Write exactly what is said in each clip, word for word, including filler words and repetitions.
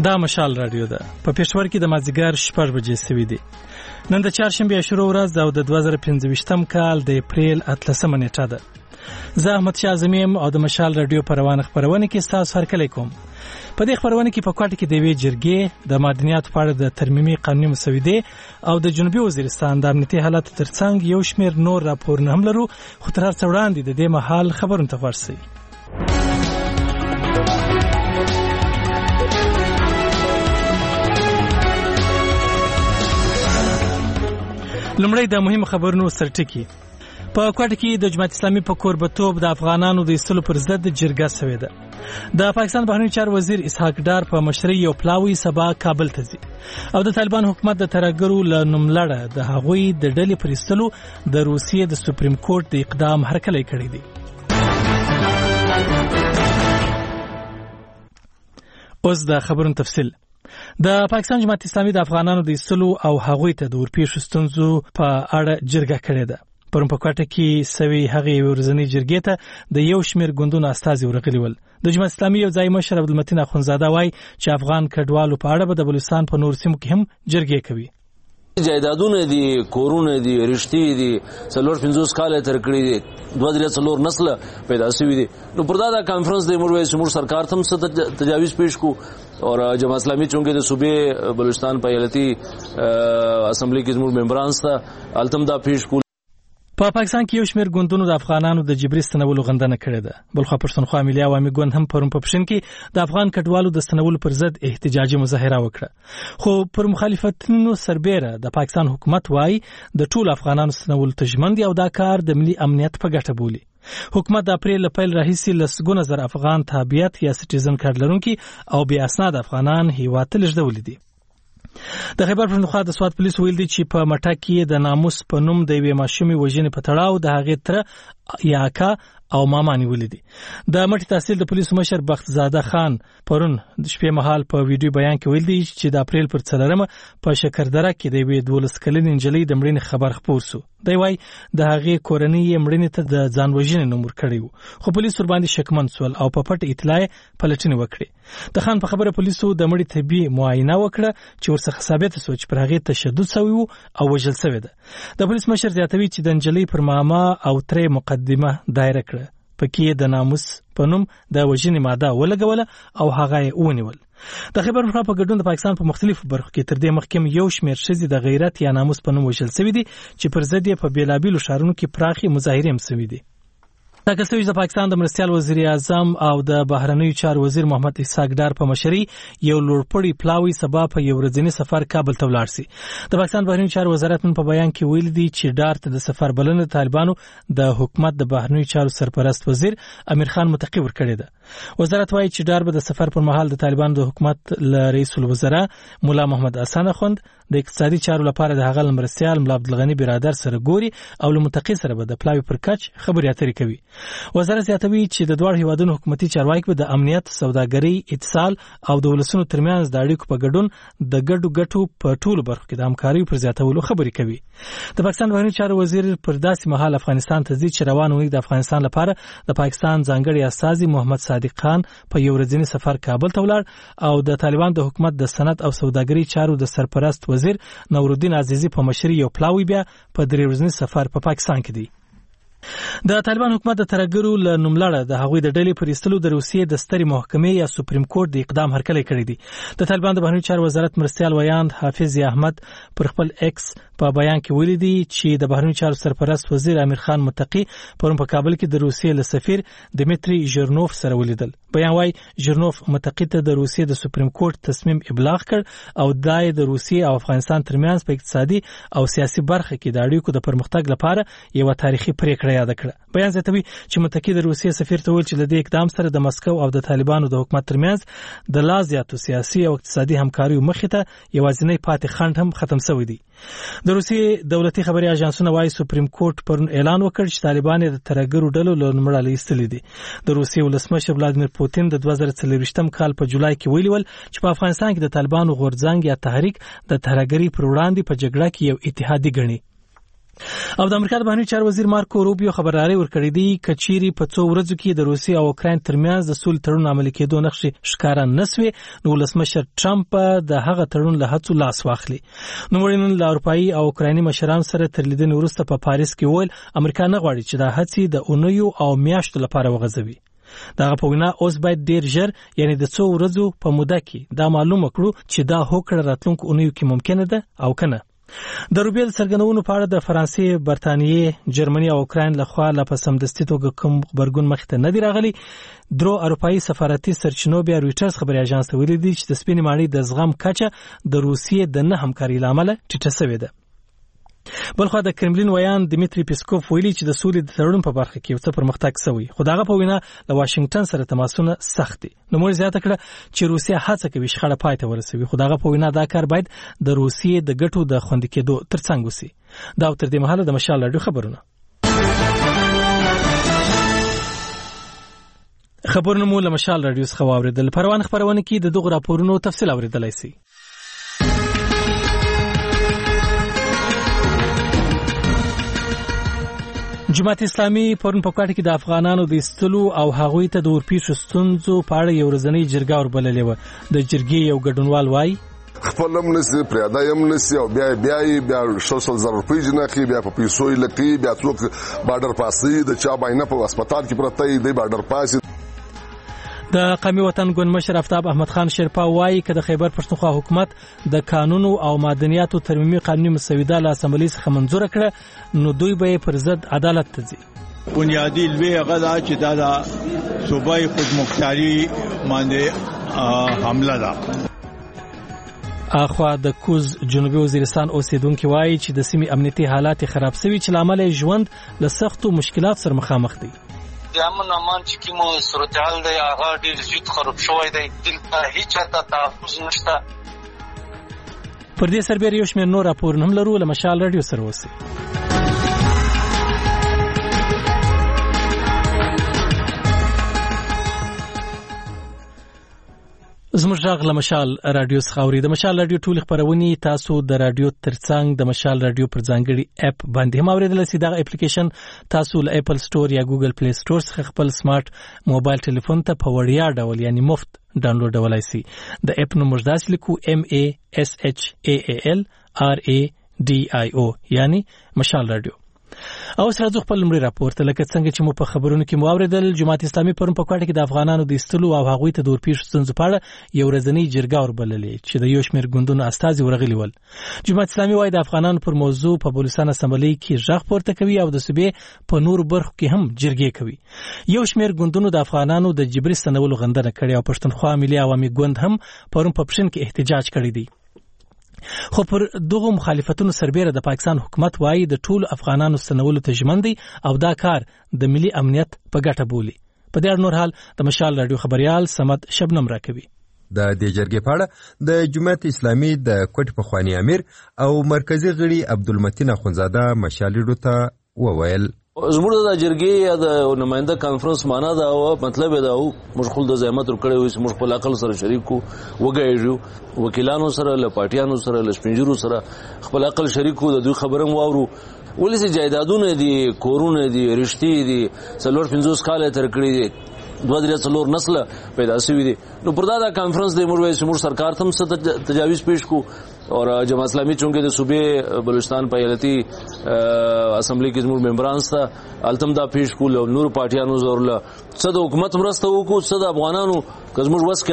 دا مشال رادیو ده. په پېښور کې د مازدیګر شپږ بجې سوي دي. نن د چهارشنبې شروع ورځ ده او د دوه زره پنځه ویشتم کال د اپریل اتلسمه نیټه ده. زه احمد شاه زمیم او د مشال رادیو په روانه خپرونه کې ستاسو هرکلی کوم. په دې خپرونه کې په کوټه کې د یوې جرګې د معدنیاتو په اړه د ترمیمي قانوني مسودې او د جنوبي وزیرستان د امنیتي حالاتو ترڅنګ یو شمېر نور راپورونه هم لرو، خو تر هر څه وړاندې د دې مهال خبرونه ته غوږ شئ. لومړی د مهمو خبرونو سرټکي. په کوټه کې د جماعت اسلامي په کوربتوب د افغانانو د ایستلو پر ضد جرګه شوې ده. د پاکستان بهرنی چارو وزیر اسحاق ډار په مشرۍ یو پلاوی سبا کابل ته ځي او د طالبان حکومت د ترهګرو له نوملړه د هغوی د ډلې پر ایستلو د روسیې د سپریم کورټ د اقدام هرکلی کړی دی. اوس د خبرونو تفصیل. د پاکستان جماعت اسلامي د افغانانو د ایستلو او هغوی ته د ورپېښو ستونزو په اړه جرګه کړې ده. پرون په کوټه کې سوي هغې ورځنۍ جرګې ته د یو شمېر ګوندونو استازي ورغلي ول. د جماعت اسلامي یو ځایي مشر عبدالمتین اخونزاده وایي چې افغان کډوالو په اړه به د بلوچستان په نورو سیمو کې هم جرګې کوي. جایدادونه دي، کورونه دي، رشتې دي، څلور پنځوس کاله تر کړي دي، دوه درې څلور نسله پیدا شوي دي. نو پر دا د کانفرنس د موږ وایي چې موږ سرکار ته هم څه تجاویز پیش کو اور جماعت اسلامي چونکه د صوبې بلوچستان په ایالتي اسمبلی کې زموږ ممبران سته التم دا پیش کو. په پاکستان کې یو شمېر ګوندونو د افغانانو د جبري ستنولو غندنه کړې ده. بلخوا پښتونخوا ملي عوامي ګوند هم پرون په پښین کې د افغان کډوالو د ستنولو پر ضد احتجاجي مظاهره وکړه، خو پر مخالفتونو سربېره د پاکستان حکومت وایي د ټولو افغانانو ستنولو ته ژمن دي او دا کار د ملي امنیت په ګټه بولي. حکومت د اپریل له پیل راهیسې لسګونه زر افغان تابعیت یا سټیزن کارت لرونکي او بې اسناده افغانان هیواد ته لېږدولي دي. د خیبر پښتونخوا د سوات پولیس ویل دي چې په مټه کې د ناموس په نوم د یوې ماشومې وژنې په تړاو د هغې تره یا اکا او ماما نیولې دي. د مټې تحصیل د پولیسو مشر بخت زاده خان پرون د شپې مهال په ویډیو بیان کې ویل دي چې د اپریل پر څلورمه په شکردره کې د یوې دولس کلنې نجلۍ د مړینې خبر خپور سو. دی وایي د هغې کورنۍ یې مړینې ته د ځان وژنې نوم ورکړی و، خو پولیس ورباندې شکمن سول او په پټه اطلاع پلټنې وکړې. د خان په خبره پولیسو د مړي طبي معاینه وکړه چې ورڅخه ثابته سوه چې پر هغې تشدد سوی و او وژل سوې ده. د پولیس مشر زیاتوي چې د نجلۍ پر ماما او ترې مقدمه دایره کړه، پکې د ناموس په نوم د وژنې ماده ولګوله او هغه یې ونیول. د خیبر پښتونخوا په ګډون د پاکستان په مختلفو برخو کې تر دې مخکې یو شمېر ښځې د غیرت یا ناموس په نوم وژل سوي دي چې پر ضد یې په بېلابېلو ښارونو کې پراخې مظاهرې هم سوي دي. ټاکل شوي د پاکستان د مرستیال وزیر اعظم او د بهرنیو چارو وزیر محمد اسحاق ډار په مشرۍ یو لوړپوړی پلاوی سبا په یو ورځني سفر کابل ته ولاړ شي. د پاکستان بهرنیو چارو وزارت نن په بیان کې ویلي دي چې ډار ته د سفر بلنه طالبانو د حکومت د بهرنیو چارو سرپرست وزیر امیر خان متقي ورکړې ده. وزارت وایي چې ډار به د سفر پر مهال د طالبانو د حکومت له رئیس الوزرا مولا محمد حسن اخوند د اقتصادي چارو لپاره د هغه مرستیال ملا عبدالغني برادر سره ګوري او له متقي سره به د پلاوی پر کچ خبرې اترې کوي. وزارت زیاتوي چې د دواړو هیوادونو حکومتي چارواکي به د امنیت، سوداګرۍ، اتصال او د ولسونو ترمنځ د اړیکو په ګډون د ګډو ګټو په ټولو برخو کې د همکارۍ پر زیاتولو خبرې کوي. د پاکستان بهرنیو چارو وزیر پر داسې مهال افغانستان ته ځي چې روان اونۍ د افغانستان لپاره د پاکستان ځانګړي استازي محمد صادق خان په یو ورځني سفر کابل ته ولاړ او د طالبان د حکومت د صنعت او سوداګرۍ چارو د سرپرست وزیر نورالدین عزیزي په مشرۍ یو پلاوی بیا په درې ورځني سفر په پاکستان کې دی. د طالبان حکومت د ترهګرو له نوملړه د هغوی د ډلې پر ایستلو د روسیې د سترې محکمې یا سپریم کورټ د اقدام هرکلی کړی دی. د طالبان د بهرنیو چارو وزارت مرستیال ویاند حافظ احمد پر خپل ایکس په بیان کې ویلي دي چې د بهرنیو چارو سرپرست وزیر امیر خان متقي پرون په کابل کې د روسیې له سفیر دمیتری ژرنوف سره ولیدل. بیان وايي ژرنوف متقي ته د روسیې د سپریم کورټ تصمیم ابلاغ کړ او دا د روسیې او افغانستان ترمنځ په اقتصادي او سیاسي برخه کې د اړیکو د پرمختګ لپاره یو تاریخي پریکړه یاد کړه. بیان زیاتوي چې متقي د روسیې سفیر ته ویل چې د دې اقدام سره د مسکو او د طالبانو د حکومت ترمنځ د لا زیاتو سیاسي او اقتصادي همکاریو مخې ته یوازینی پاتې خنډ هم ختم شوی دی. د روسیې دولتي خبري اژانسونه وايي سپریم کورټ پرون اعلان وکړ چې طالبان د ترهګرو ډلو له نوملړه ایستلي دي. د روسیې ولسمشر ولادیمیر پوتین د دوه زره څلوېښتم کال په جولای کې ویلي ول چې په افغانستان کې د طالبانو غورځنګ یا تحریک د ترهګرۍ پر وړاندې په جګړه کې یو اتحادي ګڼي. او د امریکا د بهرنیو چارو وزیر مارکو روبیو خبرداري ورکړې دی کچيري په څو ورځو کې د روسیې او اوکراین ترمنځ د سولې تړون عملي کېدو نقشې ښکارا نسوي نو ولسمشر ټرمپ د هغه تړون له هڅو لاس واخلي. نو مړینن له اروپایي او اوکرایني مشرانو سره تر لیدنې وروسته په پاریس کې ویل امریکا نه غواړي چې دا هڅې د اونیو او میاشتو لپاره وغځوي. دغه په وینا اوس باید ډیر ژر یعنی د څو ورځو په موده کې دا معلومه کړو چې دا هوکړه راتلونکو اونیو کې ممکنه ده او کنه. د روبیل سرګنونو په اړه د فرانسې، برتانیې، جرمني او اوکراین لخوا لا په سمدستي توګه کوم خبرګون مخته نه دی راغلی. درو اروپایي سفارتي سرچینو بیا رويټرز خبري اژانس ته ویلي دي چې د سپینې ماڼۍ د زغم کچه د روسیې د نه همکاري لامل ټیټه شوې ده. بلخو د کرملین ویان دمیتری پیسکوف ویلي چې د سولې د تړون په برخه کې څه پرمختګ شوی خو دغه په وینا د واشنگټن سره تماسونه سخت دي. نو موږ زیاته کړه چې روسیا هڅه کوي شخړه پای ته ورسوي خو دغه په وینا دا کار باید د روسیې د ګټو د خوندي کېدو ترڅنګ وسی. دا تر دې مهاله د مشال رادیو خبرونه خبرونه مو له مشال رادیو څخه واوریدل. پروان خبرونه کې د دغه راپورونو تفصیل اوریدلای شئ. جماعت اسلامي پرون په کوټه کې د افغانانو د استلو او هغوی ته د ورپیښو ستونزو په اړه یو ورځنی جرګه وربللې و. د جرګې یو ګډونوال وایي خپلم نسی پریادایم نسی او بیا بیا بیا شوسل زر روپۍ جنخي بیا په پیسو لکی بیا څوک بارډر پاسي د چا باینه په هسپتال کې پرته دی بارډر پاسي. د قومي وطن ګوند مشر افتاب احمد خان شیرپا وایي چې د خیبر پښتونخوا حکومت د قانونو او مدنیاتو ترمیمي قانوني مسوده له اسمبلی څخه منظور کړه نو دوی به پر ضد عدالت ته ځي. بنیادی لوی غدا چې دا د صوبای خودمختاري باندې حمله ده. اخوا د کوز جنوبي وزیرستان اوسیدونکو وایي چې د سیمې امنیتي حالات خراب شوي چې لامل ژوند له سختو مشکلات سره مخامخ دي. د امن امان چې کومه صورتحال دی هغه ډېر زیات خراب شوی دی. دلته هیڅ چاته تحفظ نشته. پر دې سربېره یو شمېر نور راپورونه هم لرو. له مشال رادیو سره اوسئ. زموږ غږ له مشال رادیو څخه اوري. د مشال رادیو ټول خبرونه تاسو د رادیو ترڅنګ د مشال رادیو پر ځانګړي اپ باندې هم اوریدل شئ. دا اپلیکیشن تاسو له اپل سٹور یا ګوګل پلی سٹور څخه خپل سمارټ موبایل ټلیفون ته په وړیا ډول یعنی مفت ډاونلوډولای شئ. د اپ نوم مجداس لیکو ام ای اس اچ ای ال ار ای ډي آی او یعنی مشال رادیو. او سره ځو خپل لمړي راپورته لکه څنګه چې مو په خبرونو کې مو اوریدل. جماعت اسلامي پرون په کوټه کې د افغانانو د استلو او هغوی ته د ورپیښو ستونزو په اړه یو ورځنی جرګه وربللې چې د یو شمېر ګوندونو استازي ورغلي ول. جماعت اسلامي وايي د افغانانو پر موضوع په بلوچستان اسمبلی کې ژغ پورته کوي او د صوبې په نور برخو کې هم جرګې کوي. یو شمېر ګوندونو د افغانانو د جبري ستنولو غندنه کړې او پښتونخوا ملي عوامي ګوند هم پرون په پښین کې احتجاج کړی دی. خو پر دغه مخالفتونو سربېره د پاکستان حکومت وایي د ټولو افغانانو ستنولو ته ژمن دی او دا کار د ملي امنیت په ګټه بولي. په دې اړه نور حال د مشال رادیو خبريال سمد شبنم راکوي. د دې جرګې په اړه د جماعت اسلامي د کوټ پخوانی امیر او مرکزی غړي عبدالمتین اخونزاده مشالېډو ته وویل زموږ د جرګې یا د نماینده کانفرنس معنا دا او مطلب دا او موږ خپل د زحمت ورکړی وي چې موږ خپل عقل سره شریک وو وګایو وکیلانو سره له پارټیانو سره له سپینجرو سره خپل عقل شریک وو د دوی خبرم واورو. ولې جایدادونه دي کورونه دي رښتې دي څلور پنځوس کاله تر کړی دي دوه درې څلور نسل پیدا شوي دي. نو پر دا د کانفرنس د موږ چې موږ سرکار ته هم تجاویز پیش کو اور جماعت اسلامی چونکہ د صوبې بلوچستان په ایالتي اسمبلی کې زموږ ممبران سره التم دا پیش کول او نور پارټیانو زور له څه د حکومت مرسته وکړو څه د افغانانو که زموږ وس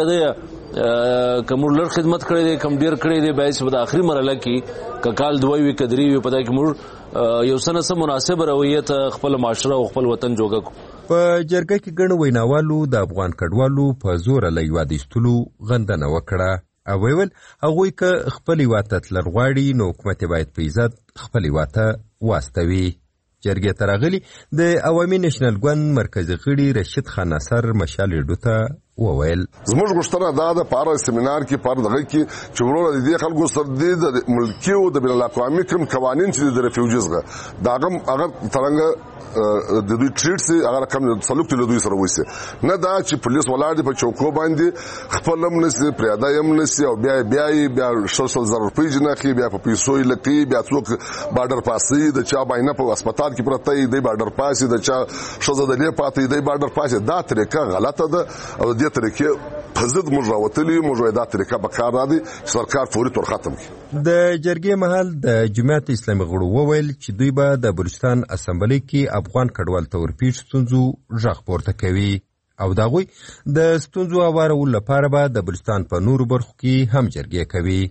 کېده که موږ لږ خدمت کړی دی کم ډېر کړی دی باید چې په آخري مرحله کې که کال دوی وي که درې وي په دا کې موږ یو څه نه څه مناسب رویت خپل معاشره او خپل وطن جوړه کړو. په جرګه کې ګڼ ویناوالو د افغان کډوالو په زور له یوه د ایستلو غندنه وکړه او ویل هغوی که خپل هیواد ته تلل غواړي نو حکومت باید په عزت خپل هیواد ته واستوي. جرګې ته راغلي د عوامي نېشنل ګوند مرکزي غړي رشید خان ناصر مشالېډو ته وویل زموږ غوښتنه دا ده په هر سیمینار کې په هر دغه کې چې وروره د دې خلکو سره د ملکي او د بین الاقوامي کوم قوانین چې د ریفیوجیزغه دا هغه څنګه د دوی ټریټ سي هغه کوم سلوک له دوی سره وایي نه دا چې پولیس ولاړ دي په چوکو باندې خپل هم نسي پریادا هم نسي او بیا بیا بیا شوشل زر روپۍ جنخي بیا په پیسو لکي بیا څوک بارډر پاسي د چا باینه په هسپتال کې پرته دی بارډر پاسي د چا شوزه د لې پاتې دی بارډر پاسي دا طریقه غلطه ده او دې طریقې په ضد موږ راوتلي موږ دا طریقه به کار راځي سرکار فوري تور ختم کړي د جرګې محل د جمعیت اسلامي غړو وویل چې دوی به د بلوچستان اسمبلی کې افغان کډوال ته ورپېښ ستونزو غږ پورته کوي او دا غوي د ستونزو هوارولو لپاره به د بلوچستان په نورو برخو کې هم جرګې کوي.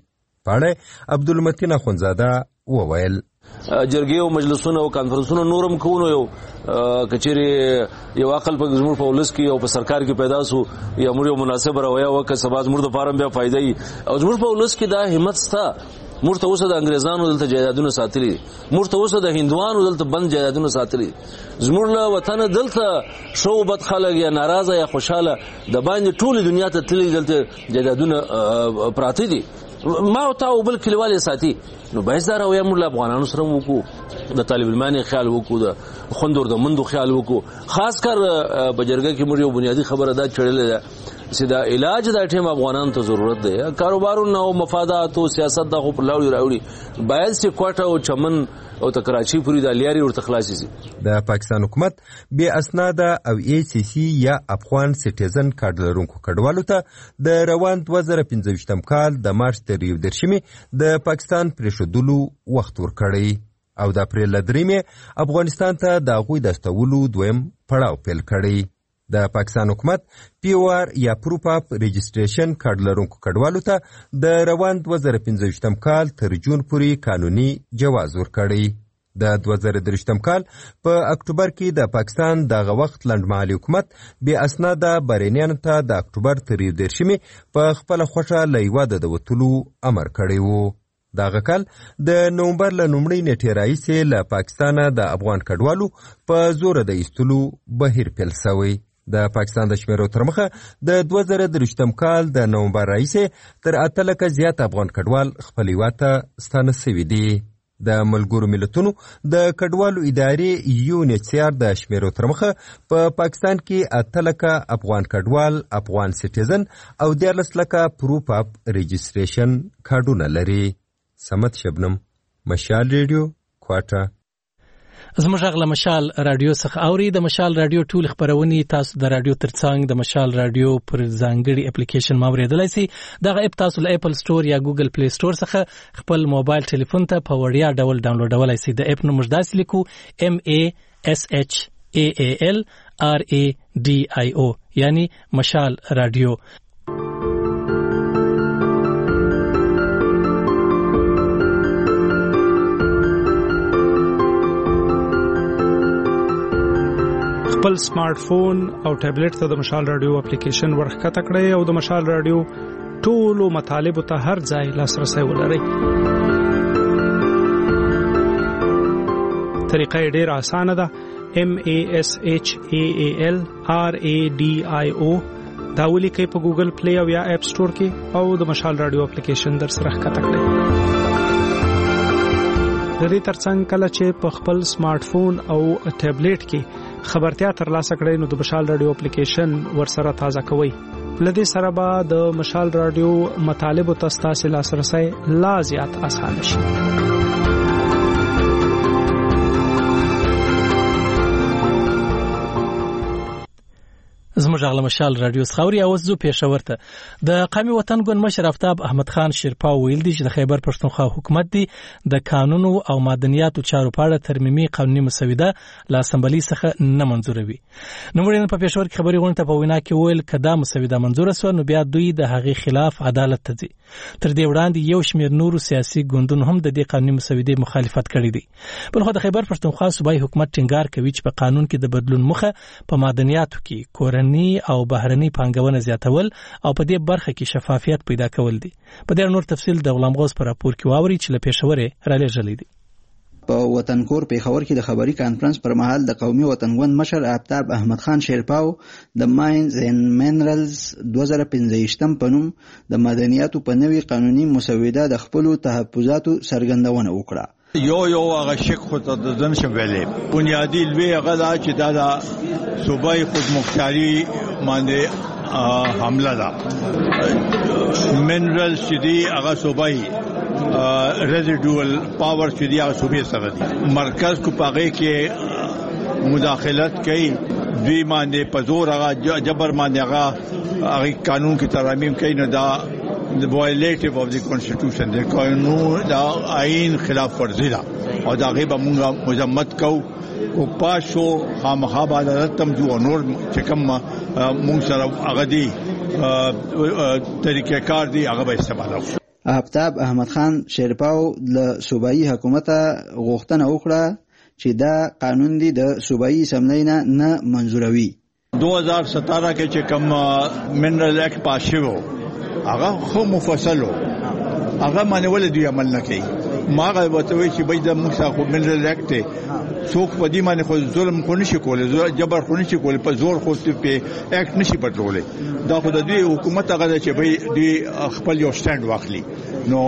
پاړه عبدالمتین اخونزاده وویل جرګې او مجلسونه او کانفرنسونه نورم کوونو یو کچېری یو عقل په زموږ په ولس کې او په سرکار کې پیدا سو یا موږ یو مناسب رویه وکړه سبا زموږ د فارم بیا فائدې او زموږ په ولس کې دا همت ستا موږ ته اوسه د انګريزانو دلته جایدادونه ساتلي موږ ته اوسه د هندوانو دلته بند جایدادونه ساتلي زموږ له وطن دلته شو بد خلک یا ناراضه یا خوشاله د باندې ټول دنیا ته تللي دلته جایدادونه پراته دي ما او تا او بل کلیوالې ساتي نو باید دا رویه موږ له افغانانو سره وکړو د طالب علمانو خیال وکړو د خوندور د مندو خیال وکړو خاص کر په جرګه کې موږ یو بنیادی خبره دا چړلې ده چې دا علاج د ټیم افغانانو ته ضرورت دی کاروبارونو او مفادات او سیاست د خو په لاړو راوړي باید چې کوټه او چمن او ته کراچي پوری د لیاري ورته خلاصي سي. د پاکستان حکومت بې اسناده او ای سی سی یا افغان سټیزن کارت لرونکو کډوالو ته د روان دوه زره پنځه کال د مارچ تر یو دېرشمې د پاکستان پرېښودلو وخت ورکړی او د اپریل له درېیمې افغانستان ته د هغوی د استولو دویم پړاو پیل کړی. د پاکستان حکومت پی او آر یا پروف اف رجسټریشن کارت لرونکو کډوالو ته د روان دوه زره پنځه کال تر جون پورې قانوني جواز ورکړی. د دوه زره دېرش کال په اکتوبر کې د پاکستان دغه وخت لنډمهالي حکومت بې اسناده بهرنیانو ته د اکتوبر تر یو دېرشمې په خپله خوښه له هېواده د وتلو امر کړی و. دغه کال د نومبر له لومړۍ نیټې راهیسې له پاکستانه د افغان کډوالو په زوره د ایستلو بهیر پیل شوی. د پاکستان د شمیرو تر مخه د دوه زره دېرش کال د نومبر راهیسې تر اته لکه زیات افغان کډوال خپل هېواد ته ستانه سوي دي. د ملګرو ملتونو د کډوالو ادارې یو ان ایچ سی آر د شمیرو تر مخه په پاکستان کې اته لکه افغان کډوال افغان سټیزن او دیارلس لکه پروف اف رجسټریشن کارډونه لري. سمت شبنم مشال ریډیو کوټه. زموږ غږ له مشال رادیو څخه اوري. د مشال رادیو ټول خبرونه تاسو د رادیو ترڅنګ د مشال رادیو پر ځانګړي اپلیکیشن ماوریدلای شئ. دغه اپ تاسو له اپل سٹور یا ګوګل پلی سٹور څخه خپل موبایل ټلیفون ته په وړیا ډول ډاونلوډولای شئ. د اپ نوم داسې لیکو ام ای اس ایچ ای ای ال آر ای ډي آی او یعنی مشال رادیو. خپل سمارټ فون او ټابلیټ ته د مشال رادیو اپلیکیشن ورخکته کړئ او د مشال رادیو ټولو مطالبو ته هر ځای لاسرسی ولرئ. طریقه یې ډېره اسانه ده. ام ای اس ایچ ای ای ال آر ای ډي آی او دا ولیکئ په ګوګل پلی او یا اپ سٹور کې او د مشال رادیو اپلیکیشن در سره ښکته کړئ. د دې ترڅنګ کله چې په خپل سمارټ فون او ټابلیټ کې خبرتیا ترلاسه کړئ نو د مشال رادیو اپلیکیشن ورسره تازه کوئ. لدې سره به د مشال رادیو مطالبو ته ستاسو لاسرسی لا زیات اسانه شي. زموږ غږ له مشال رادیو څخه اوري. اوس زه پېښور ته د قومي وطن ګوند مشر آفتاب احمد خان شیرپا ویل دي چې د خیبر پښتونخوا حکومت دی د قانونو او معدنیاتو چارو په اړه ترمیمي قانوني مسوده له اسمبلی څخه نه منزوروي. نو موږ په پېښور کې خبري غونډه په وینا کې ویل کدا مسوده منزور شو نو بیا دوی د هغې خلاف عدالت ته ځي. تر دې وړاندې یو شمېر نورو سیاسي ګوندونو هم د دې قانوني مسودې مخالفت کړی دی. بلخو د خیبر پښتونخوا صوبایي حکومت ټینګار کوي چې په قانون کې د بدلون مخه په معدنیاتو کې کورنۍ او بهرنۍ پانګونه زیاتول او په دې برخه کې شفافیت پیدا کول دي. په دې نور تفصیل د غلام غوث پر راپور کې واوري چې له پېښورې را لېږلی دی. په وطنکور پیښور کې د خبري کانفرنس پر مهال د قومي وطنګوند مشر آفتاب احمد خان شیرپاو د ماینز اینڈ مینرلز دوه زره پنځه په نوم د مدنیاتو په نوي قانوني مسوده د خپل تحفظاتو څرګندونه وکړه. یو یو هغه شک خو ته د ځن شم ویلې بنیادی لوی هغه دا چې دا د صوبایي خودمختاري باندې حمله ده. منرل چې دی هغه صوبایي ریزیډوال پاور چې دی هغه صوبې سره دی. مرکز کو پاغې کې مداخلت کوي دوی باندې په زور هغه جبر باندې هغه هغه قانون کې ترامیم کوي. نه دا the violative of the constitution the قانون دا آئین خلاف ورزی دا او دا غیبه مونږه مذمت کو او پاشو خامخا عدالت تم جو نور چې کوم مونږ سره هغه دی طریقې کار دی هغه به استعمالو. آفتاب احمد خان شیرپاو له صوبایي حکومت غوښتنه وکړه چې دا قانون دی د صوبایي اسمبلی نه نه منزوروي. دو هزار ستاره کې چې کوم منرل اکټ پاس شو هغه خو مفصل و هغه باندې ول دی عمل نه کوي. ما غواړم وتوي چې بيد موږ خو منرل اکټ څوک په دې باندې خو ظلم کو نشي کولای جبر خو نشي کولای په زور خو په اکټ نشي بدلولای. دا خو د دې حکومت هغه چې به دې خپل یو سټاند واخلي نو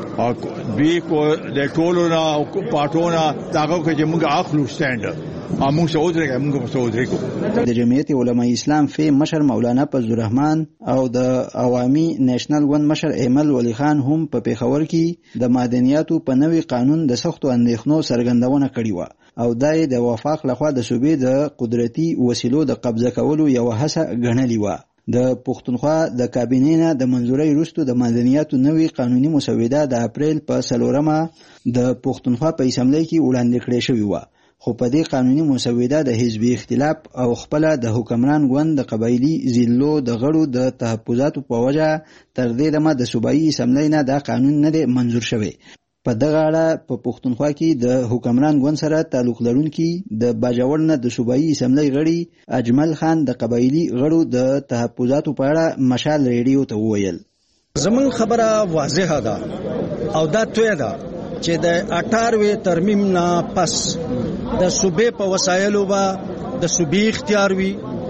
دوی کو د ټولو نه پټونه داغه کې چې موږ اخلو سټاند امو سعودري موږ په سعودري کو. د جمعیت علماء اسلام فی مشر مولانا فضل الرحمن او د عوامي نېشنل ګوند مشر ایمل ولی خان هم په پیښور کې د مدنیاتو په نوي قانون د سختو اندېښنو څرګندونه کړې و او دای د وفاق لخوا د صوبې د قدرتي وسیلو د قبضه کولو یو هڅه ګڼلې و. د پښتونخوا د کابینې نه د منځوري وروسته د مدنیاتو نوي قانوني مسوده د اپریل په څلورمه د پښتونخوا په اسمبلی کې وړاندې کړې شوې و. خو په دې قانوني مسوده د حزبي اختلاف او خپل د حکمران ګوند د قبایلی ضلعو د غړو د تحفظاتو په وجه تر دې دمه د صوبایي اسمبلی نه دا قانون نه دی منظور شوی. په دغه اړه په پښتونخوا کې د حکمران ګوند سره تعلق لرونکي د باجوړ نه د صوبایي اسمبلی غړي اجمل خان د قبایلی غړو د تحفظاتو په اړه مشال ریډیو ته وویل. زمون خبره واضحه ده او دا توی ده چې د اټاروي ترمیم نه پس د صوبې په وسایلو با د صوبې اختیار وي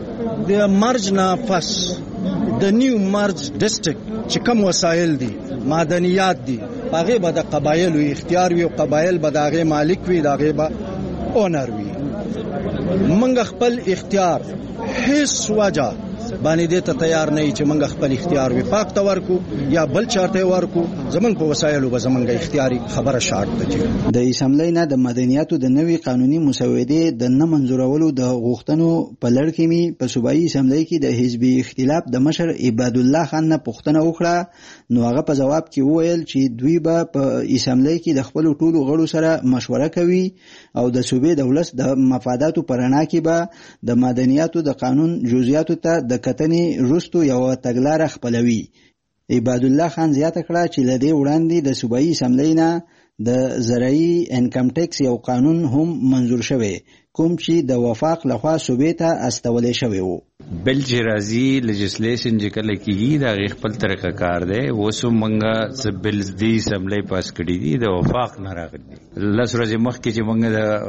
د مرج نه پس د نیو مرج ډیسټریکټ چې کوم وسایل دي معدنیات دي هغه به د قبایلو اختیار وي او قبایل به د هغه مالک وي د هغه به اونر وي. منګ خپل اختیار هیڅ وجه باندې دې ته تیار نه چې منګ خپل اختیار وي پاک ته ورکو یا بل چارته ورکو زمون په وسایلو به زمونږ اختیاري خبره شارت ده. د اسمبلی نه د مدنیاتو د نوي قانوني مسودې د نه منزورولو د غوښتنو په لړ کې می په صوبایي اسمبلی کې د حزبي اختلاف د مشر عباد الله خان نه پوښتنه وکړه نو هغه په جواب کې وویل چې دوی به په اسمبلی کې د خپل ټولو غړو سره مشوره کوي او د صوبې دولت د مفاداتو پرانا کې به د مدنیاتو د قانون جزئیاتو ته د کتنې رستو یو تګلاره خپلوي. عباد الله خان زیاته کړه چې لدې وړاندې د صوبایي اسمبلی نه د زرعي انکم ټیکس یو قانون هم منظور شوی کوم چې د وفاق لخوا صوبې ته استولې شوی وو. بل چې راځي لیجسلیشن چې کله کېږي دا غي خپل طریقه کار دی وسو منګه څه بلز دی اسمبلی پاس کړی دی د وفاق نه راغلی لس ورځې مخکې چې منګه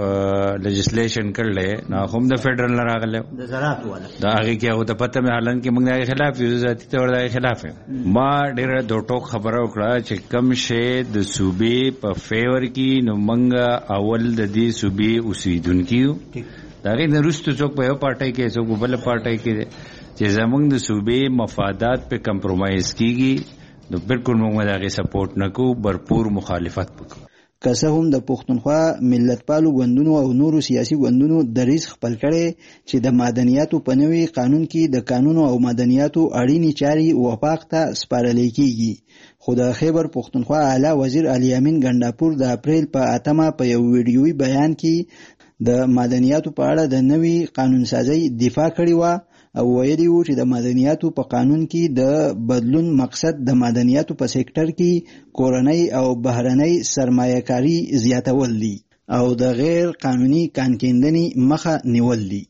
د لیجسلیشن کړل نه هم د فدرال نه راغلی د زراعت والا دا هغه کې هغه ته پته مې حالان کې منګه د خلاف یو ذاتي تور د خلاف ما ډېر د ټوک خبره وکړه چې کم شی د صوبې په فیور کې نو منګه اول د دې صوبې اوسیدونکو دا غي د روستو څوک په یو پارټي کې څوک بل پارټي کې چې زمونږ د صوبې مفادات په کمپرمایز کیږي نو بالکل موږ دا غي سپورټ نکو برپور مخالفت وکړو. که څه هم د پښتونخوا ملتپالو ګوندونو او نورو سیاسي ګوندونو دریځ خپل کړي چې د مدنیاتو په نوي قانون کې د قانون او مدنیاتو اړینی چاري وفاق ته سپارل کیږي خو د خیبر پښتونخوا اعلی وزیر علي امین ګنداپور د اپریل په اتمه په یو ویډیوي بیان کې د مدنیاتو په اړه د نوي قانون سازي دفاع کړې و او ویلي و چې د مدنیاتو په قانون کې د بدلون مقصد د مدنیاتو په سېکټر کې کورنۍ او بهرنۍ سرمایه‌کاري زیاتول دي او د غیر قانوني کانکیندنې مخه نیول دي.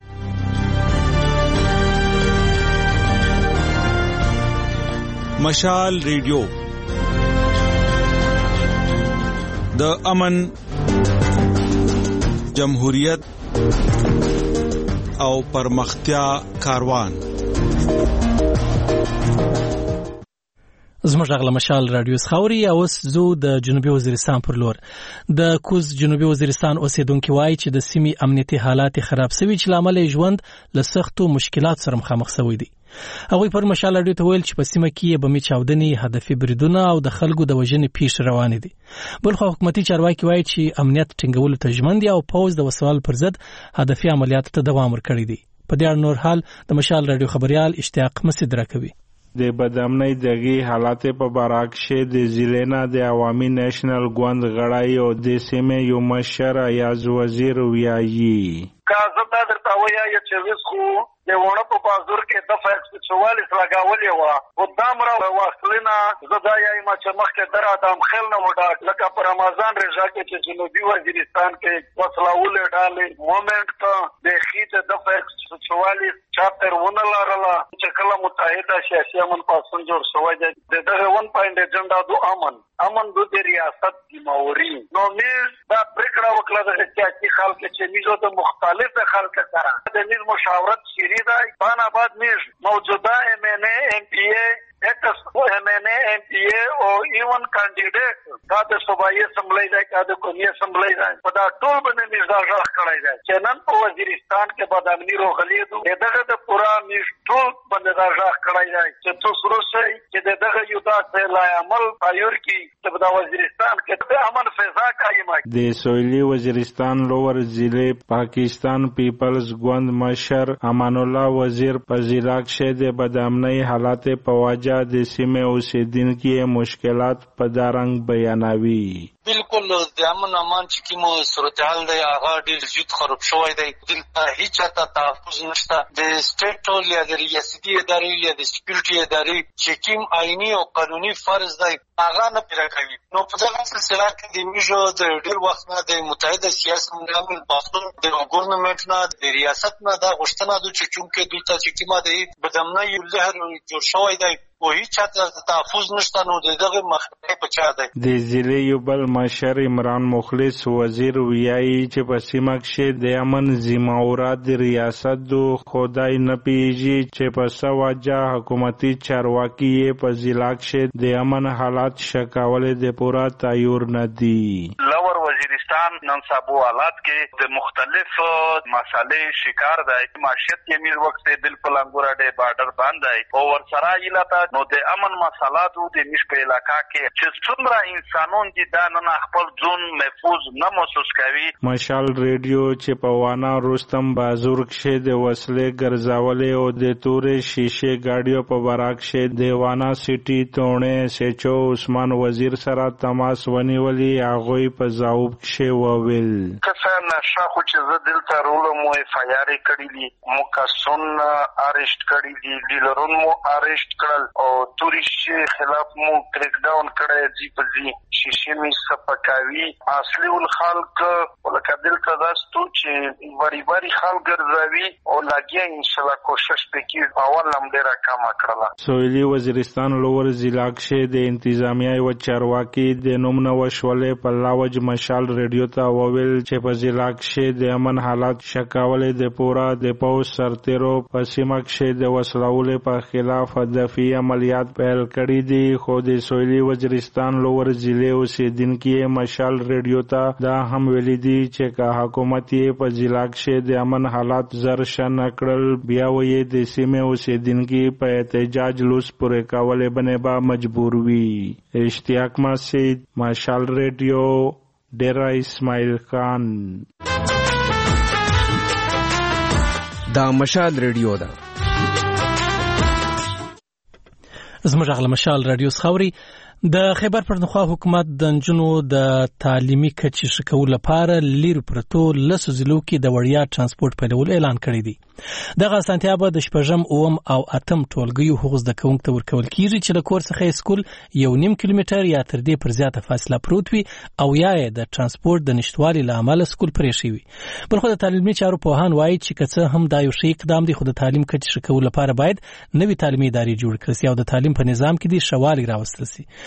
مشال ریډیو د امن جمهوریت او پرمختیا کاروان. زموږ غلا مشال رادیو خاوري اوس زو د جنوبي وزیرستان پر لور. د کوز جنوبي وزیرستان اوسیدونکو وایي چې د سیمې امنیتي حالات خراب شوي چې لامل ژوند له سختو مشکلات سره مخامخ شوی دی. هغوی پر مشال رادیو ته ویل چې په سیمه کې بمي چاودنې، هدفي بریدونه او د خلکو د وژنې پیښې روانې دي. بلخو حکومتي چارواکي وایي چې امنیت ټینګولو ته ژمن دي او پوځ د وسوال پر ضد هدفي عملیاتو ته دوام ورکړی دی. په دې اړه نور حال د مشال رادیو خبريال اشتیاق مسعود راکوي. د بدامنۍ دغه حالات په باراکشه د ضلع د عوامي نېشنل ګوند غړای او د سیمه یو مشر ایاز وزیر ویایي کازه دا درته وایي چې وسخو د ونه په بازار کې د فیکس چوالیس لګاولې و قدام را واصلینا زدایا ما چې مخکې در ادم خل نه وډا لکه پر رمضان رضا کې چې جنوبي وزیرستان کې وسلاول ډالې مومنت ته د خېت د فیکس چوالیس چاپتر ونه لارلا چې کله متحده سیاسي امن پاسون جوړ شوی دی دغه ون پوینټ ایجنډا دو امن امن دو د ریاست کی ماوري نو میز دا پریکړه وکړه د سیاسي خلک چې میزو د مختلف خلک سره د میز مشاورت شری دی پانا بعد میز موجوده ام ان ای ام پی ای ایکس ام ان ای ام پی ای او ایون کاندیډیټ دا د صوبایي اسمبلی دی دا د قومي اسمبلی دی په دا ټول باندې میز دا ځخ کړی دی چې نن په وزیرستان کې بدامنی روغلی دو دغه د پورا میز ټول باندې دا ځخ کړی دی چې تو سره شي چې دغه یو تاسو لا عمل پایور کې چې په وزیرستان کې د امن فضا قائم دی. د سویلي وزیرستان لوور ضلع پاکستان پیپلز ګوند مشر امان الله وزیر په ضلع کې د بدامنۍ حالات په واجه د سیمه اوسیدونکو مشکلات په دارنګ بیانوي. بالکل د امن امان چې کومه صورتحال دی هغه ډیر زیات خراب شوی دی. دلته هیڅ تا تحفظ نشته. د سټیټ ټول یا د ریاستي ادارې یا د سکیورټي ادارې چې کوم آئینی او قانوني فرض دی هغه نه پوره کوي. نو په دغه سلسله کې د میجو د ډیر وخت نه د متحده سیاسي نظام پاسون د ګورنمنت نه د ریاست نه د غوښتنه د چونکې دلته چې کومه د بدامنۍ یو لهر جوړ شوی دی او هیڅ چاته تحفظ نشته. نو دغه مخنیوي پچا دی. د ضلع یو بل مشر عمران مخلص وزیر ویایي چې په سیمه کې د امن ذمہورات د ریاست دو خدای نه پیږي چې په سواجه حکومتي چارواکي په ضلع کې د امن حالات شکاولې د پورا تایور نه دي. لور وزیرستان نن سبا حالات کې د مختلف مسالې شکار دی. معیشت کې میر وخت بالکل انګور د بارډر باندې او ورسره ایلاته نو د امن مسالات د مش په علاقہ کې چې څومره انسانون دي دا نه خپل ځون محفوظ نه محسوس کوي. مشال ریډیو چې په وانا رستم بازور کې د وسلې ګرځاولې او د تورې شیشه گاډیو په براک کې د وانا سټي تونه سچو عثمان وزیر سره تماس ونیولې هغه په جواب کې وویل کسان شاخو چې زه دلته رولو مو فایاري کړی دي مکسون ارشت کړی دي ډیلرون مو ارشت کړل او توري خلاف مو کریک ډاون کړی دی په دې شیشه می سپکاوي اصلي ول خلق ولکه دلته داستو چې بری بری خلک ګرځوي او لګیا ان شاء الله کوشش وکړي اول هم ډیره کم کړله. سویلي وزیرستان لوور ضلع کې د انتظامیه او چارواکي د نوم نو شولې په لاوج مشال ریډیو ته وویل چې په ضلع کې د امن حالات شکاولې د پورا د پوس سرتیرو په سیمه کې د وسلول په خلاف هدفي عملیات پیل کړي دي. خو د سویلي وزیرستان لوور ضلع اوسیدونکو مشال ریډیو ته دا هم ویلي دي چې که حکومت یې په ضلع کې د امن حالات زر شنه کړل بیا وایي د سیمې اوسیدونکو په احتجاج لوس پورې کولې باندې به مجبور وي. اشتیاق مسعود مشال ریډیو ډیرا اسماعیل خان. دا مشال ریډیو ده. زموږ غلا مشال رادیو خاوري د خیبر پښتونخوا حکومت د نجونو د تعلیمي کچې ښه کولو لپاره لیر پرتو لسو ضلعو کې د وړیا ترانسپورت پیلولو اعلان کړی دی. دغه اسانتیا به د شپږم اووم او اتم ټولګیو حقوق زده کوونکو ته ورکول کیږي چې له کور څخه سکول یو نیم کیلومتر یا تر دې پر زیاته فاصله پروت وي او یا د ترانسپورت د نشټوالي له امله سکول پرې شوی. بلخو د تعلیمي چارو پوهان وایي چې که څه هم دا یو ښه اقدام دی خو د تعلیم کچې ښه کولو لپاره باید نوې تعلیمي ادارې جوړ کړل سي او د تعلیم په نظام کې د ښه والی راوستل سي.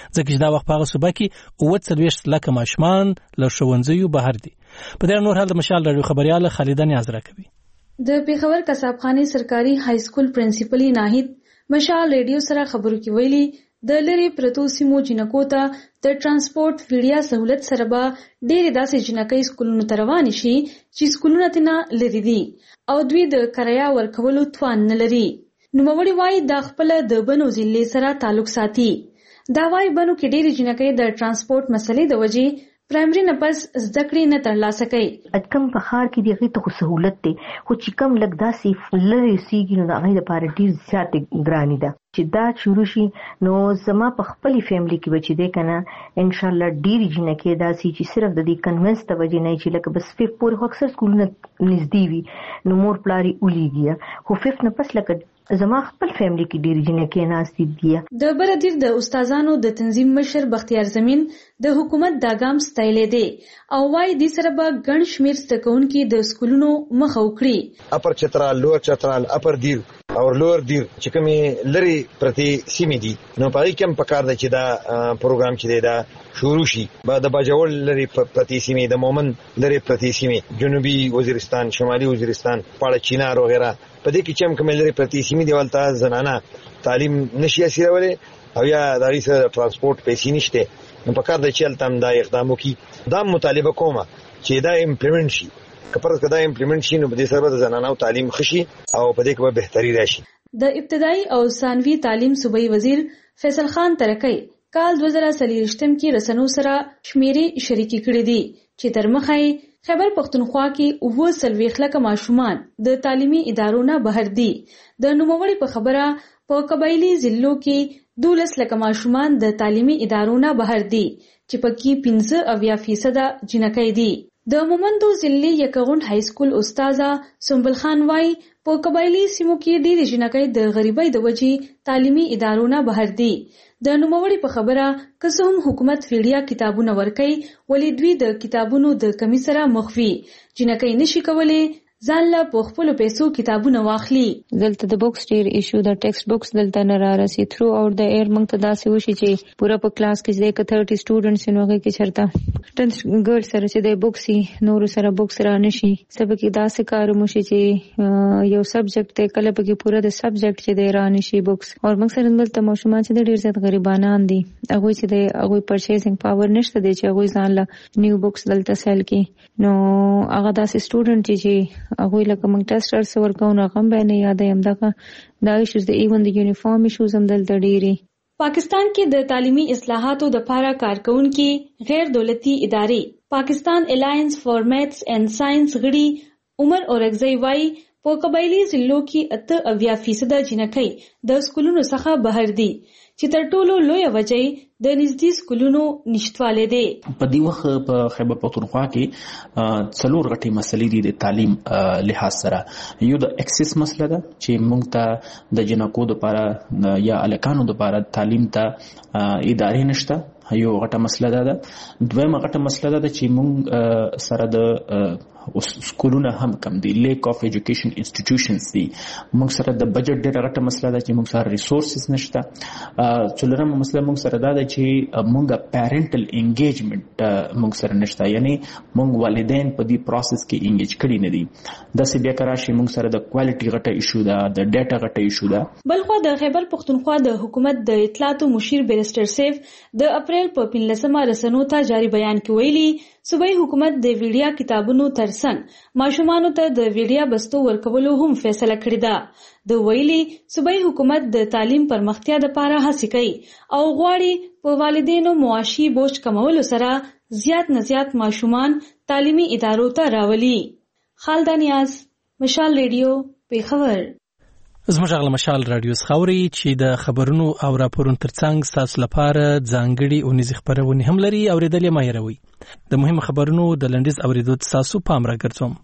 ځکه چې دا وخت په هغه صوبه کې اووه څلوېښت لکه ماشومان له ښوونځیو بهر دي. په دې نور حال د مشال راډیو خبرياله خالده نیاز راکوي. د پیښور کسابخانه سرکاري های سکول پرنسپلي ناهید مشال ریډیو سره خبرو کې ویلي د لری پرتو سیمو جنکو ته د ترانسپورت ویډیا سہولت سره به ډېر داسې جنکۍ سکولونو ته روان شي چې سکولونه تینا لري دي او دوی د کریا ورکولو توان نه لري. نوموړي وایي دا خپل د بنو ضلع سره تعلق ساتي. دا وایي بنو کې ډېر جنکۍ د ترانسپورت مسلې د وجې پرایمري نه پس زده کړې نه ترلاسه کوي. کم په ښار کې د هغې ته خو سهولت دی خو چې کم لږ داسې لرې اوسېږي نو د هغې دپاره ډېر زیاتې ګرانې ده چې دا شروع شي نو زما په خپلې فیملي کې به چې دی که نه انشاءالله ډېرې جنکې داسې چې صرف د دې کنوینس د وجې نه چې لکه بس فیف پورې خو اکثر سکولونه نږدې وي نو مور پلار یې ولیږي خو فیف نه پس لکه زما خپل فیملی کې ډېر جنکې ناستې دي. د بردیر د استادانو د تنظیم مشر بختیار زمین د حکومت دا ګام ستایلی دی او وايي دې سره به ګڼ شمېر زده کوونکي د سکولونو مخه وکړي. اپر چترال لور چترال اپر دیر او لور دیر چې کومې لرې پرتې سیمې دي نو په هغې کې هم پکار ده چې دا پروګرام چې دی دا شروع شي. د باجوړ لرې پرتې سیمې د مومن لرې پرتې سیمې جنوبي وزیرستان شمالي وزیرستان پاړه چینار وغیره په دې کې چې هم کومې لرې پرتې سیمې دي هلته زنانه تعلیم نشي حاصلولی او یا د هغې سره ټرانسپورټ پیسې نشته نو پکار ده چې هلته هم دا اقدام وکړي. دا مطالبه کومه چې دا امپلیمنټ شي که پرته که دا امپلیمنټ شي نو په دې سره به د زنانو تعلیم ښه شي او په دې کې به بهتري راشي. د ابتدایي او ثانوي تعلیم صوبایي وزیر فیصل خان ترکی کال دوه زره څلوېښتم کې رسنیو سره شمیرې شریکې کړې دي چې تر مخه یې خیبر پښتونخوا کې اووه څلوېښت لکه ماشومان د تعلیمي ادارو نه بهر دي. د نوموړي په خبره په قبایلي ضلعو کې دولس لکه ماشومان د تعلیمي ادارو نه بهر دي چې پکې پنځه اویا فیصده جنکۍ دي. د مومندو ضلع یکغونډ های سکول استاذه سنبل خان وايي په قبایلي سیمو کې ډېرې جنکۍ د غریبۍ د وجې تعلیمي ادارو نه بهر دي. د نوموړي په خبره که څه هم حکومت ویډیا کتابونه ورکوي ولې دوی د کتابونو د کمی سره مخ وي. جنکۍ نشي کولی ځان له په خپلو پیسو کتابونه واخلي. دلته د بوکس ډېر ایشو د ټیکسټ بوکس دلته نه رارسي تھرو آوټ د ایر موږ ته داسې وشي چې پوره په کلاس کې چې که تھرټي سټوډنټس وي نو هغې کې چېرته ټن ګرل سره چې دی بوکس وي نورو سره بوکس را نه شي څه پکې داسې کار وشي چې یو سبجیکټ دی کله پکې پوره د سبجیکټ چې دی را نه شي بوکس او موږ سره دلته ماشومان چې دی ډېر زیات غریبانان دي هغوی چې دی هغوی پرچیزنګ پاور نشته دی چې هغوی ځان له نیو بوکس دلته سیل کړي نو هغه داسې سټوډنټ چې هغوی لکه موږ ټیسټ ورسره ورکوو نو هغه هم به نه یادوي همدغه دا ایشوز د ایون د یونیفارم ایشوز هم دلته ډېرې. پاکستان کې د تعلیمي اصلاحاتو دپاره کارکونکي غیر دولتي ادارې پاکستان الاینس فار میتھس اینڈ ساینس غړي عمر اورکزی وايي په قبایلي ضلعو کې اته اویا فیصده جنکۍ د سکولونو څخه بهر دي چې تر ټولو لویه وجه د نږدې سکولونو نشتوالی دی. په دې وخت په خیبر پښتونخوا کې څلور غټې مسلې دي د تعلیم لحاظ سره. یو د اکسس مسله ده چې موږ ته د جنکو دپاره یا هلکانو دپاره تعلیم ته ادارې نشته یو غټه مسله ده. دویمه غټه مسله ده چې موږ سره د سکولونه هم کم دي لیک اف ایجوکیشن انسټیټیوشنز دي موږ سره د بجټ ډېره غټه مسله ده چې موږ سره ریسورسز نشته. څلورمه مسله موږ سره دا ده چې موږ پیرنټل انګیجمنټ موږ سره نشته یعنی موږ والدین په دې پروسس کې انګیج کړي نه دي. داسې بیا که راشي موږ سره د کوالټي غټه ایشو ده د ډیټا غټه ایشو ده. بلخوا د خیبر پښتونخوا د حکومت د اطلاعاتو مشیر بیرسټر سیف د اپریل په پنځلسمه رسنیو ته جاري بیان کې ویلي صوبایي حکومت د ویډیا کتابونو ترڅنګ ماشومانو ته د ویډیا بستو ورکولو هم فیصله کړې ده. د ویلي صوبایي حکومت د تعلیم پرمختیا لپاره هڅې کوي او غواړي په والدینو معاشي بوج کمولو سره زیات نه زیات ماشومان تعلیمي ادارو ته راولي. خالده نیاز مشال ریډیو پیښور. زموږ غل مشال رادیو خاوري چې د خبرونو او راپورونو ترڅنګ ستاسو لپاره ځانګړي او نږدې خبرونه هم لري او ریډلې ما یروي. د مهم خبرونو د لنډیز اوریدو تاسو پام راګرځوم.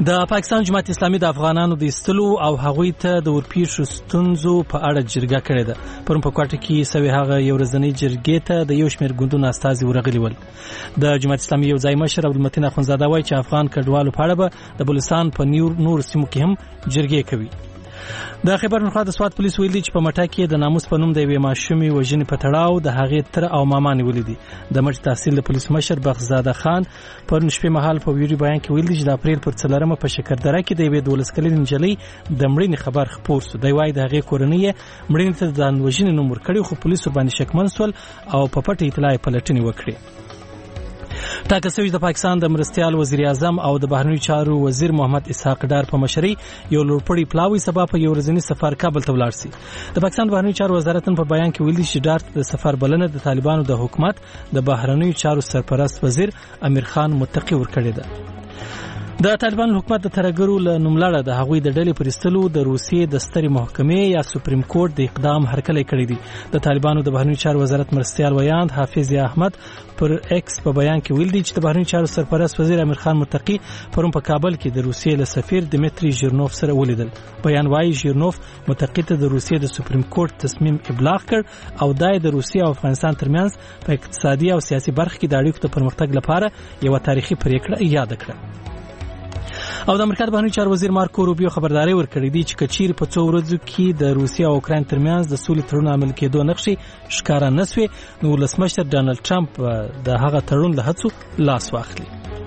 د پاکستان جماعت اسلامي د افغانانو د ایستلو او هغوی ته د ورپېښو ستونزو په اړه جرګه کړې ده. پرون په کوټه کې سوي هغه یو ورځنۍ جرګې ته د یو شمېر ګوندونو استازي ورغلي ول. د جماعت اسلامي یو ځای مشر عبدالمتین اخوندزاده وایي چې افغان کډوالو په اړه به د بلوچستان په نور سیمو کې هم جرګې کوي. د خیبر پښتونخوا د سوات پولیس ویلي چې په مټه کې د ناموس په نوم د یوې ماشومې وژنې په تړاو د هغې تر او ماما نیولې دي. د مټ تحصیل د پولیس مشر بخزاده خان پرون شپې مهال په ویډیو بیان کې ویلي چې د اپریل پر څلورمه په شکردره کې د یوې دولس کلنې نجلۍ د مړینې خبر خپور سو. دی وايي د هغې کورنۍ مړینې ته د ځان وژنې نوم ورکړی، خو پولیس ورباندې شکمن سول او په پټه اطلاع پلټنې وکړې. ټاکل شوی د پاکستان د مرستیال وزیر اعظم او د بهرنیو چارو وزیر محمد اسحاق ډار په مشرۍ یو لوړپوړی پلاوی سبا په یو ورځنی سفر کابل ته ولاړ سي. د پاکستان بهرنیو چارو وزارت په بیان کې ویلي چې ډار د سفر بلنه د طالبانو د حکومت د بهرنیو چارو سرپرست وزیر امیر خان متقی ورکړې ده. د طالبان حکومت د ترګرو له نوملړه د هغوی د ډلې پرستلو د روسیې د سترې محکمې یا سپریم کورټ د اقدام هرکلی کړی دی. د طالبانو د بهرنیو چارو وزارت مرستیال ویاند حافظ احمد پر ایکس په بیان کې ویل دي چې د بهرنیو چارو سرپرست وزیر امیر خان متقی پرون په کابل کې د روسیې له سفیر دمیتری ژیرنوف سره ولیدل. بیان وايي ژیرنوف متقی ته د روسیې د سپریم کورټ تصمیم ابلاغ کړ او دای د روسیې او افغانستان ترمنځ په اقتصادي او سیاسي برخه کې د اړیکو د پرمختګ لپاره یو تاریخي پریکړه یاد کړه. او د امریکا د بهرنیو چارو وزیر مارکو روبیو خبرداري ورکړې دي چې کچیر په څو ورځو کې د روسیې او اوکراین ترمنځ د سولې تړون عمل کېدو نقشې ښکارا نسوي، نو ولسمشر ډانلډ ټرمپ د هغه تړون له هڅو لاس واخلي.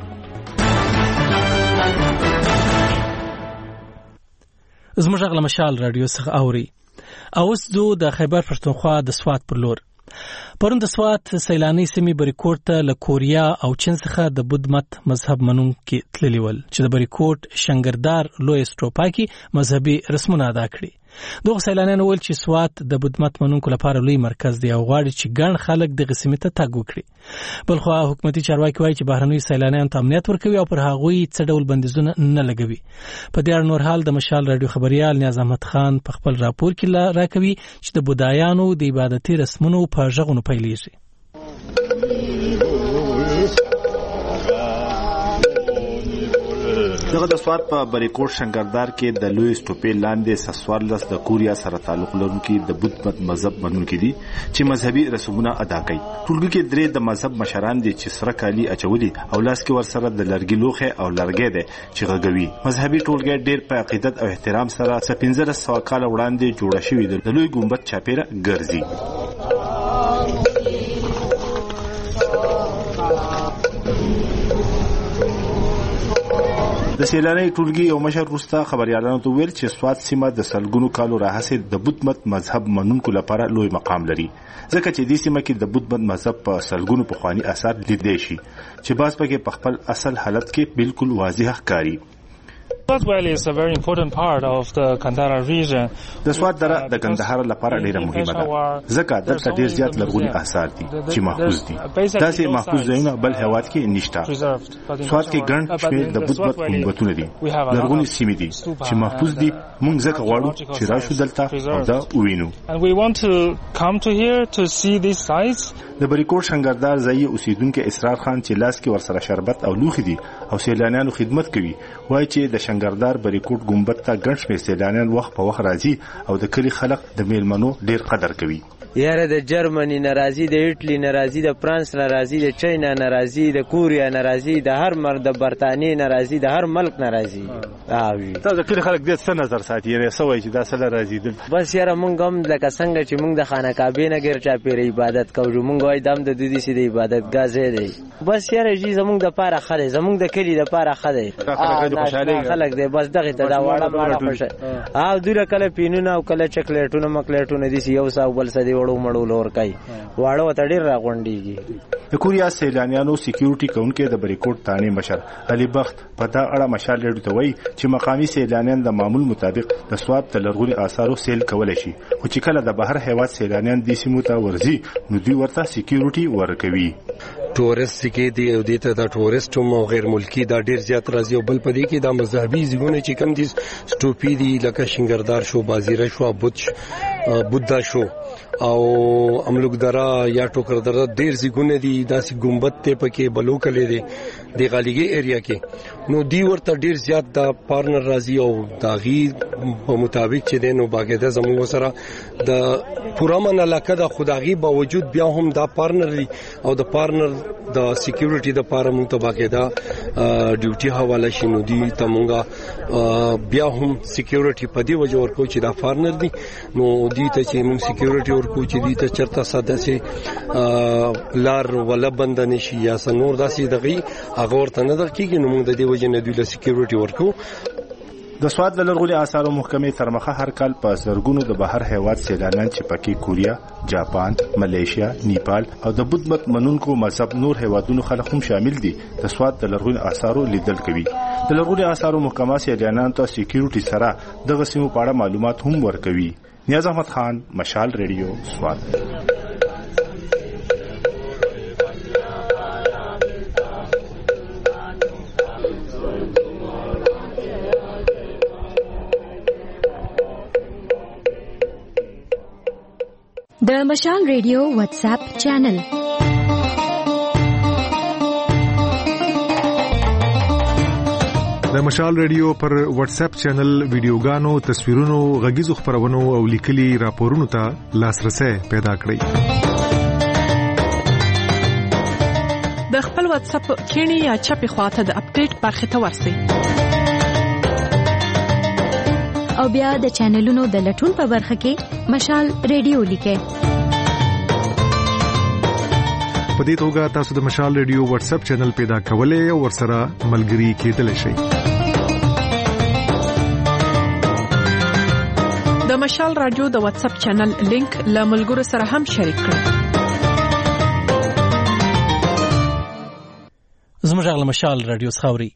زموږ غږ له مشال رادیو څخه اوري. اوس دو د خیبر پښتونخوا د سوات پر لور. پرون د سوات سیلاني سیمې بریکوټ ته له کوریا او چین څخه د بودمت مذهب منونکي تللي ول چې د بریکوټ شنګردار لوی سټروپاکي مذهبي رسمونه ادا کړي. دغه سیلانیان ویل چې سوات د بودمت منونکو لپاره لوی مرکز دی او غواړي چې ګڼ خلک دغه سیمې ته تګ وکړي. بلخو حکومتي چارواکي وایي چې بهرنیو سیلانیانو ته امنیت ورکوي او پر هغوی څه ډول بندیزونه نه لګوي. په دې اړه نور حال د مشال رادیو خبريال نیاز احمد خان په خپل راپور کې راکوي چې د بودایانو د عبادتي رسمونو په ژغونو پیلېږي. دغه د سوات په بریکوټ شنګردار کې د لوی سټوپې لاندې سسوارلس د کوریا سره تعلق لرونکي د بودمت مذهب منونکي دي چې مذهبي رسومونه ادا کوي. ټولګي کې درې د مذهب مشران دي چې سره کالي اچولي او لاس کې ورسره د لرګي لوخه او لرګي دي چې غږوي. مذهبي ټولګي ډېر په عقیدت او احترام سره سپینځل سو کال وړاندې جوړ شوی دی. د لوی ګمبد چاپیره ګرځي. د سیلاني ټولګي یو مشر روستا خبريالانو ته ویل چې سوات سیمه د سلګونو کالو راهیسې د بودمت مذهب منونکو لپاره لوی مقام لري، ځکه چې دې سیمه کې د بودمت مذهب په سلګونو پخوانی آثار لیدل شي چې باز پکې په خپل اصل حالت کې بالکل واضح ښکاري. Swat Valley is a very important part of the Kandahar region. د سوات دره د کندهار لپاره ډیره مهمه ده ځکه دلته ډیر زیات لرغوني آثار دي چې محفوظ دي. داسې محفوظ ځایونه بل هیواد کې نشته. سوات کې ګڼ شمېر د بودمت ګمبدونه دي، لرغوني سیمې دي چې محفوظ دي. موږ ځکه غواړو چې راشو دلته او دا ووینو. And we want to come to here to see these sites. د بریکوټ شنګردار ځای اوسیدونکو اسرار خان چې لاس کې ورسره شربت او لوخي دي او سیلانیانو خدمت کوي، وایي چې د شنګردار بریکوټ ګمبد ته ګڼ شمېر سیلانیان وخت په وخت راځي او د کلي خلک د میلمنو ډیر قدر کوي. یاره د جرمني ناراضي، د ایټلی ناراضي، د فرانس ناراضي، د چاینا ناراضي، د کوریا ناراضي، د هر مرد د برتانیې ناراضي، د هر ملک ناراضي. اوی تاسو د کلي خلک دې څه نظر ساتي یاره سوي چې دا سره راځي دل بس یاره مونږ هم لکه څنګه چې مونږ د خانه کعبه نه ګر چا پیر عبادت کوو، مونږ وای دم د دوی سي د عبادت غازه دی. بس یاره جی زمونږ د پاره خله، زمونږ د کلي د پاره خله خلک دی. بس دغه ته دا واړه ماړه خوشه او دوی کله پینونه او کله چاکلیټونه مکلیټونه دي یو ساو بل سدي وړو مړو لور کوي واړو ته ډیر راغونډيږي. د کوریا سیلانیانو سکیورټي کونکي د بریکوټ تانه مشر علي بخت په دا اړه مشال لري ته وایي چې مقامي سیلانیان د معمول مطابق د سواد د لرغوني آثارو سیل کولای شي، خو چې کله د بهر هیواد سیلانیان د سیمو ته ورځي نو دوی ورته سکیورټي ورکوي. ټورست کې دی او دته د ټورست او غیر ملکی دا ډیر زیات راځي او بل پدې کې د مذهبي ځایونه چې کم دي سټوپی دي لکه شنګردار شو، بازیره شو، بوت بودا شو او املوک درا یا ټوکر درا ډیر زیګونه دي داسې ګمبد ته پکې بلوکلې دي د غالیګي ایریا کې نو دی ورته ډیر زیات د پارتنر راځي او داغي په مطابق چې دینو باقاعده زموږ سره د پورامن علاقه د خدایي باوجود بیا هم دا پارتنر دي او د پارتنر د سکیورټي د پاره موږ ته باقاعده ډیوټي حواله شینو دي ته موږ بیا هم سکیورټي په دی وجه ورکو چې دا پارتنر دي نو دي ته چې موږ سکیورټي ورکو چې دي ته چرته ساده سي لار ولا بند نشي یا سنور داسې دغه هغه ورته نه دقیقي نو موږ د دې وجه نه دوی له سکیورټي ورکو د سواد د لرغوني آثارو محکمې تر مخه هر کال په زرګونو د بهر هیواد سیلانیان چې پکې کوریا، جاپان، ملیشیا، نیپال او د بودھ مت منونکو مذهب نور هیوادونو خلک هم شامل دي د سواد د لرغوني آثارو لیدل کوي. د لرغوني آثارو محکمه سیلانیانو ته سکیورټي سره دغه سیمو په اړه معلومات هم ورکوي. نیاز احمد خان، مشال ریډیو، سواد. د مشال ریډیو واتس اپ چینل د مشال ریډیو پر واتس اپ چینل ویډیوګانو، تصویرونو، غږیزو خبرونو او لیکلي راپورونو ته لاسرسي پیدا کړئ. د خپل واتس اپ کینی یا چپی خواته د اپډیټ برخه ته ورسئ او بیا د چینلونو د لټون په برخه کې مشال ریډیو لیکئ. په دې توګه تاسو د مشال ریډیو واتس اپ چینل پیدا کولای او ورسره ملګري کېدلی شئ. د مشال رادیو د واتس اپ چینل لینک له ملګرو سره هم شریک کړئ. زموږ غل مشال رادیو خاوري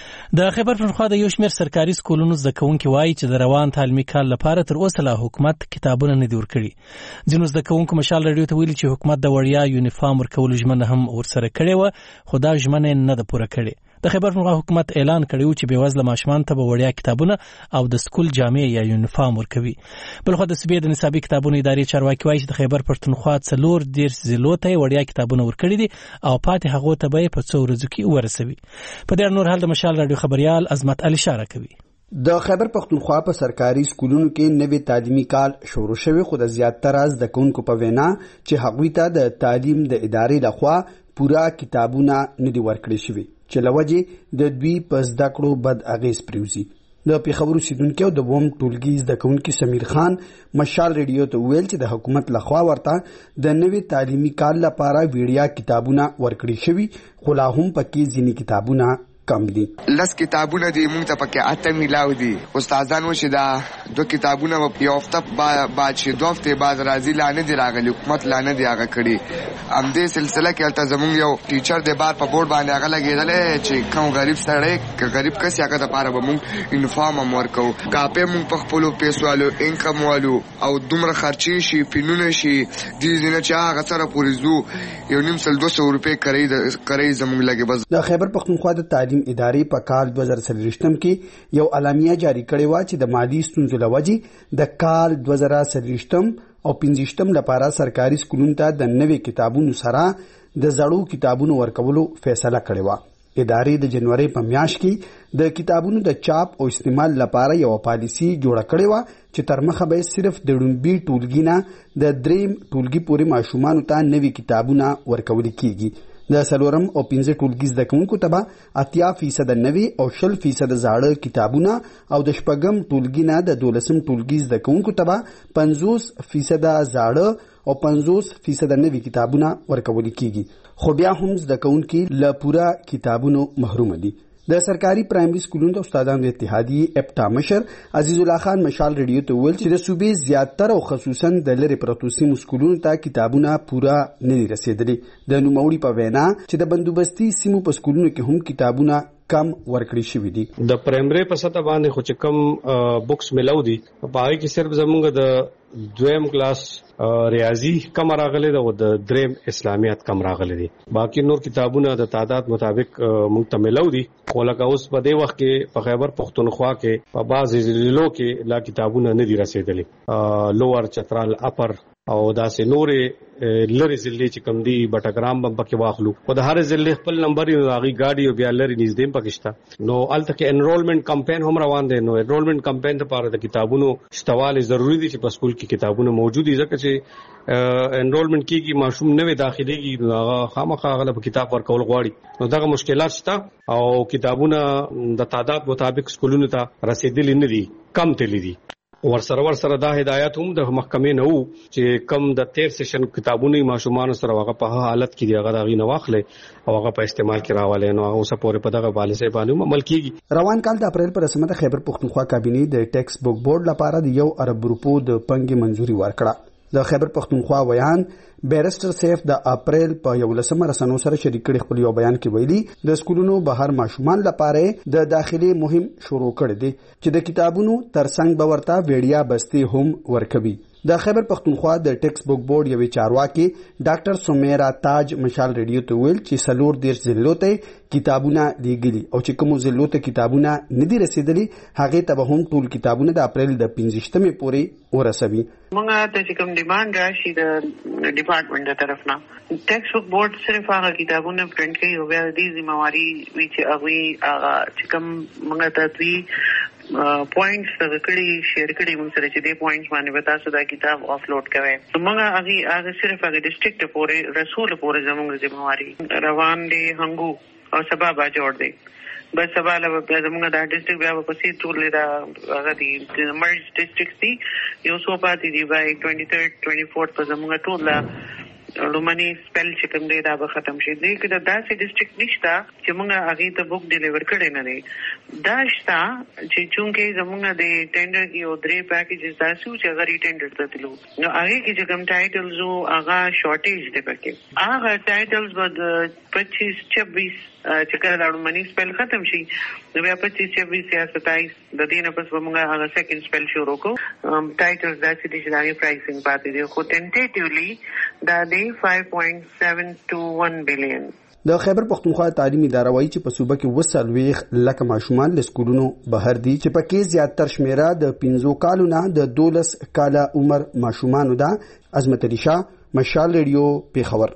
د خیبر پښتونخوا د یو شمېر سرکاري سکولونو زده کوونکي وایي چې د روان تعلیمي کال لپاره تر اوسه لا حکومت کتابونه نه دي ورکړي. ځینو زده کوونکو مشال رادیو ته ویلي چې حکومت د وړیا یونیفارم ورکولو ژمنه هم ورسره کړې وه خو دا ژمنه نه ده پوره کړې. د خیبر پښتونخوا حکومت اعلان کړی و چې بېوزله ماشومان ته به وړیا کتابونه او د سکول جامې یا یونیفارم ورکوي. بلخو د صوبې د نصابي کتابونو ادارې چارواکي وایي چې د خیبر پښتونخوا څلور دېرش ضلعو ته وړیا کتابونه ورکړي دي او پاتې هغو ته به یې په څو ورځو کې ورسوي. په دې نور حال د مشال رادیو خبريال عظمت علي اشاره کوي. د خیبر پښتونخوا په سرکاري سکولونو کې نوې تعلیمي کال شروع شوی خو د زیاتره زده کوونکو په وینا چې هغوی ته د تعلیم د ادارې لخوا پورا کتابونه نه دي ورکړل شوي چې لوجه د دوی په زده کړو بد اغیز پریوزي. د پیښور اوسیدونکو او د بوم ټولګي زده کوونکي سمیر خان مشال ریډیو ته ویل چې د حکومت لخوا ورته د نوې تعلیمي کال لپاره ویډیا کتابونه ورکړي شوي خو لا هم پکې ځینې کتابونه کم دي. لس کتابونه دي مونږ ته پکې اته میلاو دي. استادانو چې دا دو کتابونه یو هفته بعد شي دوه هفته بعد راځي لانه دي راغلي حکومت لانه دي هغه کړي. ام دې سلسله کې البته زمونږ یو ټیچر د بار په بورډ باندې هغه لګیدل چې کوم غریب سړی غریب کس هغه د پاره به مونږ یونیفارم هم ورکو کاپه مونږ په خپل پیسو والو انکم والو او دومره خرچي شي پینونه شي دې ځنه چې هغه سره پوریزو یو نیم سل دوه سوه روپے کوي کوي زمونږ لګي. بس د خیبر پښتونخوا د تعلیم ادارې په کال دوه زره څلوېښتم کې یو اعلامیه جاری کړې و چې د مالی ستونزو لوجې د کال دوه زره څلوېښتم او پنځویشتم لپاره سرکاري سکولونو ته د نوې کتابونو سره د زړو کتابونو ورکولو فیصله کړې و. ادارې د جنوري په میاشت کې د کتابونو د چاپ او استعمال لپاره یو پالیسی جوړه کړې و چې تر مخه به صرف د ډومبي ټولګي نه د دریم ټولګي پورې ماشومان ته نوې کتابونه ورکول کیږي. د سلورم او پنځه ټولګي زده کوونکو ته به اتیا فیصد نوي او شل فیصد زاړه کتابونه او د شپږم ټولګي نه د دولسم ټولګي زده کوونکو ته به پنځوس فیصد زاړه او پنځوس فیصد نوي کتابونه ورکول کیږي. خو بیا هم زده کوونکي له پورا کتابونو محروم دي. د سرکاري پرایمري سکولونو د استادانو اتحادیې اپټا مشر عزیز الله خان مشال ریډیو ته ویل چې د صوبې زیاتره او خصوصا د لری پروتو سیمو سکولونو ته کتابونه پورا نه دي رسیدلي. د نوموړي په وینا چې د بندوبستي سیمو په سکولونو کې هم کتابونه کم ورکړي شوی دي. د پرایمری په سطح باندې خو چې کم بوکس ملو دي په هغه کې صرف زمونږ د دویم کلاس ریاضي کم راغلي ده او د دریم اسلامیات کم راغلي دي. باقي نور کتابونه د تعداد مطابق مونږ ته ملو دي. خو لکه اوس په دې وخت کې په خیبر پختونخوا کې په بعض ضلعو کې لا کتابونه نه دي رسیدلي. لوور چترال اپر او داسې نورې لری ضلع چې کم دي بټګرام هم پکې واخلو او د هر ضلع خپل نمبر یو هغه گاډي او بیا لری نږدې پکشته. نو الته کې انرولمنت کمپاین هم روان دي. نو انرولمنت کمپاین لپاره د کتابونو شتواله ضروری دي چې په سکول کې کتابونه موجود دي ځکه چې انرولمنت کېږي ماشوم نوې داخليږي هغه خامخا هغه په کتاب ورکول غواړي. نو دغه مشکلات شته او کتابونه د تعداد مطابق سکولونو ته رسیدلي نه دي کم تللی دي. ورسره ورسره دا هدایت هم د محکمې نه وو چې کم د تیر سیشن کتابونه ماشومان سره هغه په حالت کې دی هغه دغې نه واخلې او هغه په استعمال کې راولې. نو هغه اوسه پورې په دغه پالیسي باندې عمل کیږي. روان کال د اپریل پر رسمه د خیبر پختونخوا کابینې د ټیکس بک بورډ لپاره د یو ارب روپو د پنګي منځوري ورکړه. د خیبر پختونخوا ویان بیرستر سیف د اپریل په یولسمه رسنو سره شریک کړي خپل یو بیان کې ویلي د سکولونو بهر ماشومان لپاره د داخلي مهم شروع کړي دي چې د کتابونو ترڅنګ به ورته ویډیا بستي هم ورکوي. د خیبر پختونخوا د ټیکس بک بورډ یوې چارواکي ډاکټر سمیرا تاج مشال ریډیو ته ویل چې سلور دیرش ضلعو ته کتابونه لیږلي او چې کوم ضلعو ته کتابونه نه دي رسیدلي هغه ته به هم ټول کتابونه د اپریل د پنځشتمې پورې ورسوي. موږ ته چې کوم ډیماند راشي د ډپارټمنټ د طرف نه ټیکس بک بورډ صرف هغه کتابونه پرنټ کوي او بیا د ذمہواری وی چې هغه هغه چې کوم موږ ته دوی پوینټس د کړي شیر کړي موږ سره چې دې پوینټس باندې به تاسو دا کتاب افلوډ کوئ. نو موږ هغه هغه صرف هغه ډسټریکټ پورې رسول پورې زموږ ذمہواری روان دي هنګو او سبا با جوړ دی. بس سبا له زموږ دا ډسټریکټ بیا په سي ټول دا هغه دي مرج ډسټریکټ دي یو سو پاتې دی بای twenty-third twenty-fourth په زموږ ټول لومړنی سپیل چې کوم دی دا به ختم شي. دی که دا داسې ډسټریکټ نشته چې موږ هغې ته بک ډیلیور کړی نه دی. دا شته چې چونکې زموږ د ټینډر کې یو درې پیکیجز داسې وو چې هغه ریټینډر ته تلو نو هغې کې چې کوم ټایټلز وو هغه شارټیج دی پکې. هغه ټایټلز به د پچیس چھبیس چې کله دا لومړنی سپیل ختم شي نو بیا پچیس چھبیس یا ستایس د دې نه پس به موږ هغه سیکنډ سپیل شروع کوو. ټایټلز داسې دي چې د هغې پرایسنګ پاتې دی خو ټینټیټیولی دا دی five point seven two one billion. د خیبر پختونخوا تعلیمي اداره وایي چې په صوبه کې وسلويخ لکه ماشومان له سکولونو بهر دي چې پکې زیاتره شمیره د پنځو کالو نه د دولس کاله عمر ماشومانو ده. عظمت علي شاه مشال ریډیو پیښور.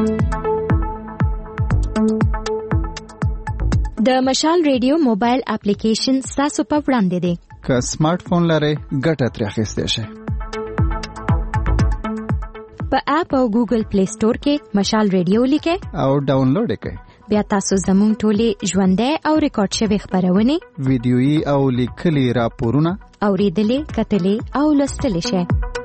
د مشال ریډیو موبایل اپلیکیشن تاسو په وړاندې دی. که سمارټ فون لرئ ګټه ترې اخیستی شئ. په اپ او ګوګل پلی سٹور کې مشال ریډیو لیکئ او ډاونلوډ کړئ. بیا تاسو زموږ ټولې ژوندۍ او ریکارډ شوې خبرونه ویډیويي او لیکلي راپورونه اوریدلې کتلې او لوستلې شئ.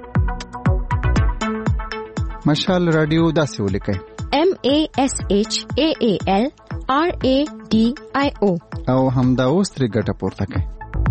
مشال رادیو داسې ولیکئ M A S H A A L R A D I O او همدا اوس ترې ګټه پورته کړئ.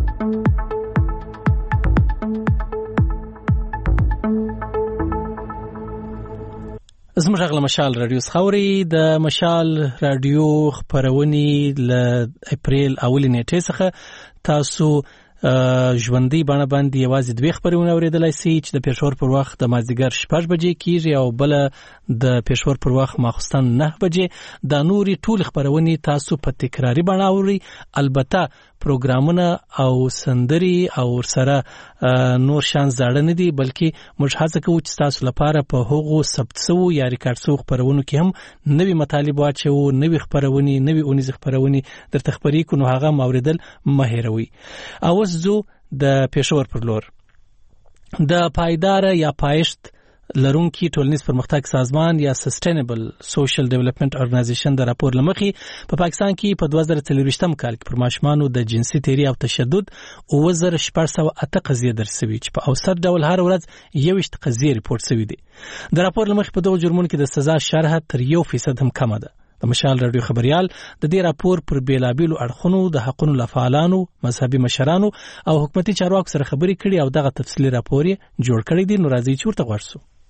زموږ غل مشال رادیو خوري د مشال رادیو خبرونه ل اپریل اولې نیټه څخه تاسو ژوندۍ باندې باندې یوازې دوه خبرونه اوریدلای شئ چې د پېښور پر وخت د مازدیګر شپږ بجې کیږي او بل د پېښور پر وخت ماخستن نه بجې. د نوري ټول خبرونه تاسو په تکراری باندې اوري. البته پروګرامونه او سندري او سره نور شان زړه نه دي بلکې موږ هڅه کوو چې تاسو لپاره په هغو ثبت شوو یا ریکارډ شوو خبرونو کې هم نوي مطالب واچو نوي خبرونه نوي اونیز خبرونه درته خبري کو نو هغه موریدل مهیروي. او زو د پېښور پر لور د پایدار یا پایښت لرونکي ټولنیز پرمختګ سازمان یا سسټینبل سوشل ډیولپمنٹ ارګنایزیشن د راپور لمخې په پا پاکستان کې په دوه زره څلوېښتم کال کې پر ماشومانو د جنسي تیری او تشدد اووه زره شپږ سوه اته قضیې درج شوي چې په اوسط ډول هر ورځ یوویشت قضیې ریپورټ شوي دي. د راپور لمخې په دغو جرمونو کې د سزا شرحه تر یو فیصد هم کمه ده. د مشال رادیو خبريال د دې راپور پر بیلابیلو اړخونو د حقوقو لفعالانو مذهبي مشرانو او حکومتي چارواکو سره خبرې کړي او دغه تفصیلي راپور جوړ کړی دی. نو راځي چې ورته ورسو.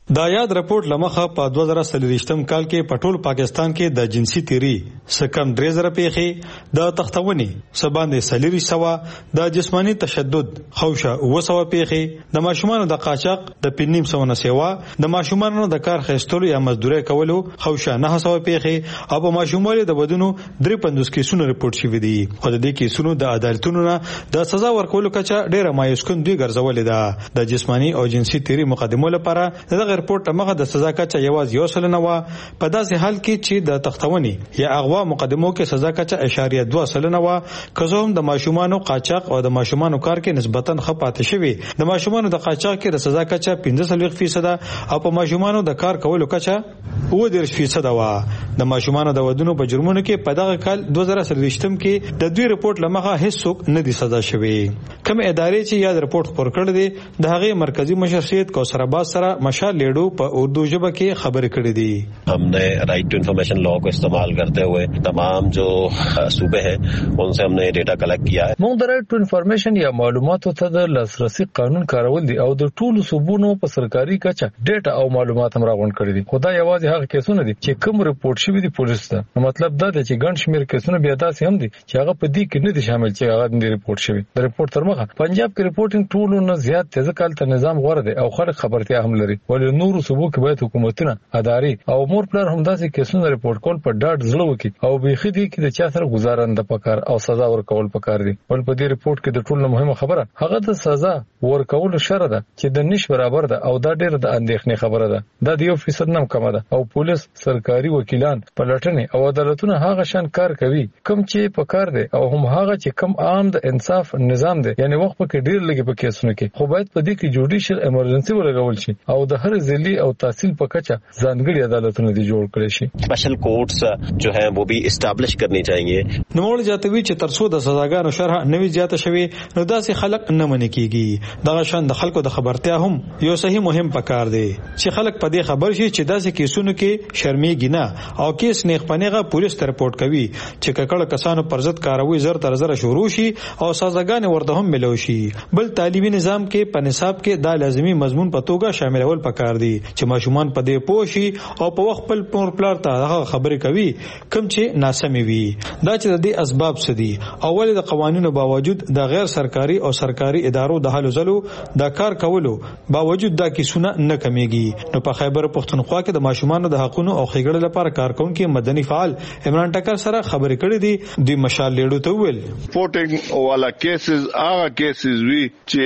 دا یاد راپورټ لمخه په دوه زره څلوېښتم کال کې په ټول پاکستان کې د جنسي تیری سکم درې زره پیښې د تختونی سباندې سلیری سوا د جسمانی تشدد خوشه وسوه پیښې د ماشومان د قاچاق د پنیم سو نه سیوا د ماشومان د کار خېستلو یا مزدوري کولو خوشه نه سوه پیښې او په ماشومان د بدونو درې پندوس کیسونو ریپورت شوی دي خو د دې کیسونو د عدالتونو نه د سزا ورکولو کچه ډیره مایوسکون دوی ګرځولې ده د جسمانی او جنسي تیری مقدمو لپاره د رپورټ مخه د سزا کچه یواز یو سل نه و په داسې حال کې چې د تختونی یا اغوا مقدمو کې سزا کچه اشاریه دوه سل نه و کزوم د ماشومان قاچاق او د ماشومان کار کې نسبتا خپاته شوی د ماشومان د قاچاق کې د سزا کچه پنځه فیصد او په ماشومان د کار کولو کچه اووه دېرش فیصد و د ماشومان د ودونو په جرمونو کې په دغه کال دوه زره څلوېښتم کې د دوی رپورټ لمخه هیڅ نه دي سزا شوی کوم ادارې چې یاد رپورټ خبر کړی دی د هغه مرکزی مشر سید کوثر عباس سره مشال لیډو په اردو ژبه کې خبرې کړې دي हमने right to information law को इस्तेमाल करते हुए तमाम जो सूबे हैं उनसे हमने डेटा कलेक्ट किया है موږ د رائټ ټو انفارمیشن یا معلوماتو ته د لاسرسي قانون کارول دي او د ټولو صوبونو په سرکاري کچه ډیټا او معلومات هم راغونډ کړي دي خدای یوازې هغه کیسونه دي چې کوم ریپورت شوی دي پولیس ته نو مطلب دا دی چې ګڼ شمېر کیسونه بیا داسې هم دي چې هغه په دې کې نه دي شامل چې هغه د ریپورت شوی د ریپورت تر مخه پنجاب کې ریپورټینګ ټولو نه زیات تیزه کال ته نظام غوړه دی او خلک خبرتیا هم لري ولې نور صوبو کې باید حکومتونه اداري او مور پلان هم داسې کیسونه ریپورت کول په ډاډ زړه وکړي او بيخي دي کې د چا سره گزارنده پکار او سزا ورکول پکار دي ول په دې ریپورت کې د ټولو مهمه خبره هغه د سزا ورکول شر ده چې د نش برابر ده او دا ډېر د اندېښنې خبره ده دا د یو فیصد نم کم ده او پولیس سرکاري وکیلان پلټنې او عدالتونه هغه شان کار کوي کوم چې پکار دي او هم هغه چې کم عام د انصاف نظام دی یعنی وخت په کې ډېر لګي په کیسونو کې خو باید په دې کې جوډیشل ایمرجنسي ولګول شي او د هر ضلع او تحصیل په کچه ځانګړي عدالتونه دي جوړ کړي شي स्पेशल कोर्ट्स जो है वो भी एस्टैब्लिश करनी चाहिए نوموړ جاتوي چې ترڅو د سزاګانو شرح نوي زیاته شوي نو داسې خلک نه منې کیږي دغه شان د خلکو د خبرتیا هم یو صحیح مهم پکار دی چې خلک په دې خبر شي چې داسې کیسونو کې شرمېږي نه او کیس نیغ پنیغه پولیس ته رپورټ کوي چې ککړه کسانو پر ضد کاروي زر تر زر شروع شي او سزاګانې ورته هم ملو شي بل تعلیمي نظام کې په نصاب کې دا لازمي مضمون په توګه شاملول پکار دي چې ماشومان په دې پوه شي او په وخت خپل پور پلار ته هغه خبرې کوي کوم چې ناسمي وي دا چې د دې اسباب څه دي اول د قوانینو باوجود د غیر سرکاري او سرکاري ادارو د حل زلو د کار کولو باوجود دا کیسونه نه کمیږي نو په خیبر پختونخوا کې د ماشومان د حقوقو او ښېګړې لپاره کارکونکو مدني فعال عمران ټکر سره خبرې کړې دي د مشال لیډو ته ویل پورټینګ والا کیسز هغه کیسز وی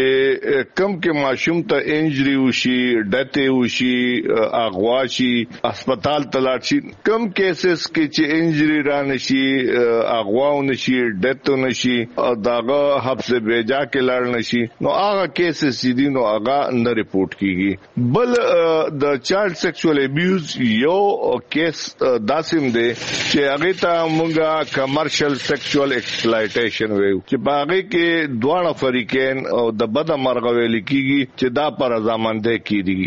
چې کم کې ماشوم ته انجری وشي ډته وشي اغوا شي هسپتال تلاړ شي کم کیسز کې چې انجری را نشي اغوا نشي ډته نشي او داغه حبس بیجا کې لاړ نشي نو هغه کیسز دي نو هغه نه ریپورت کیږي بل د چایلډ سیکسوال ابیوز یو کیس داسم دی چې هغه ته مونږه کمرشل سیکسوال ایکسپلایټیشن وایو چې باغې کې دواړه فریقین او د بد مرغ ویل کیږي چې دا پر رضامندۍ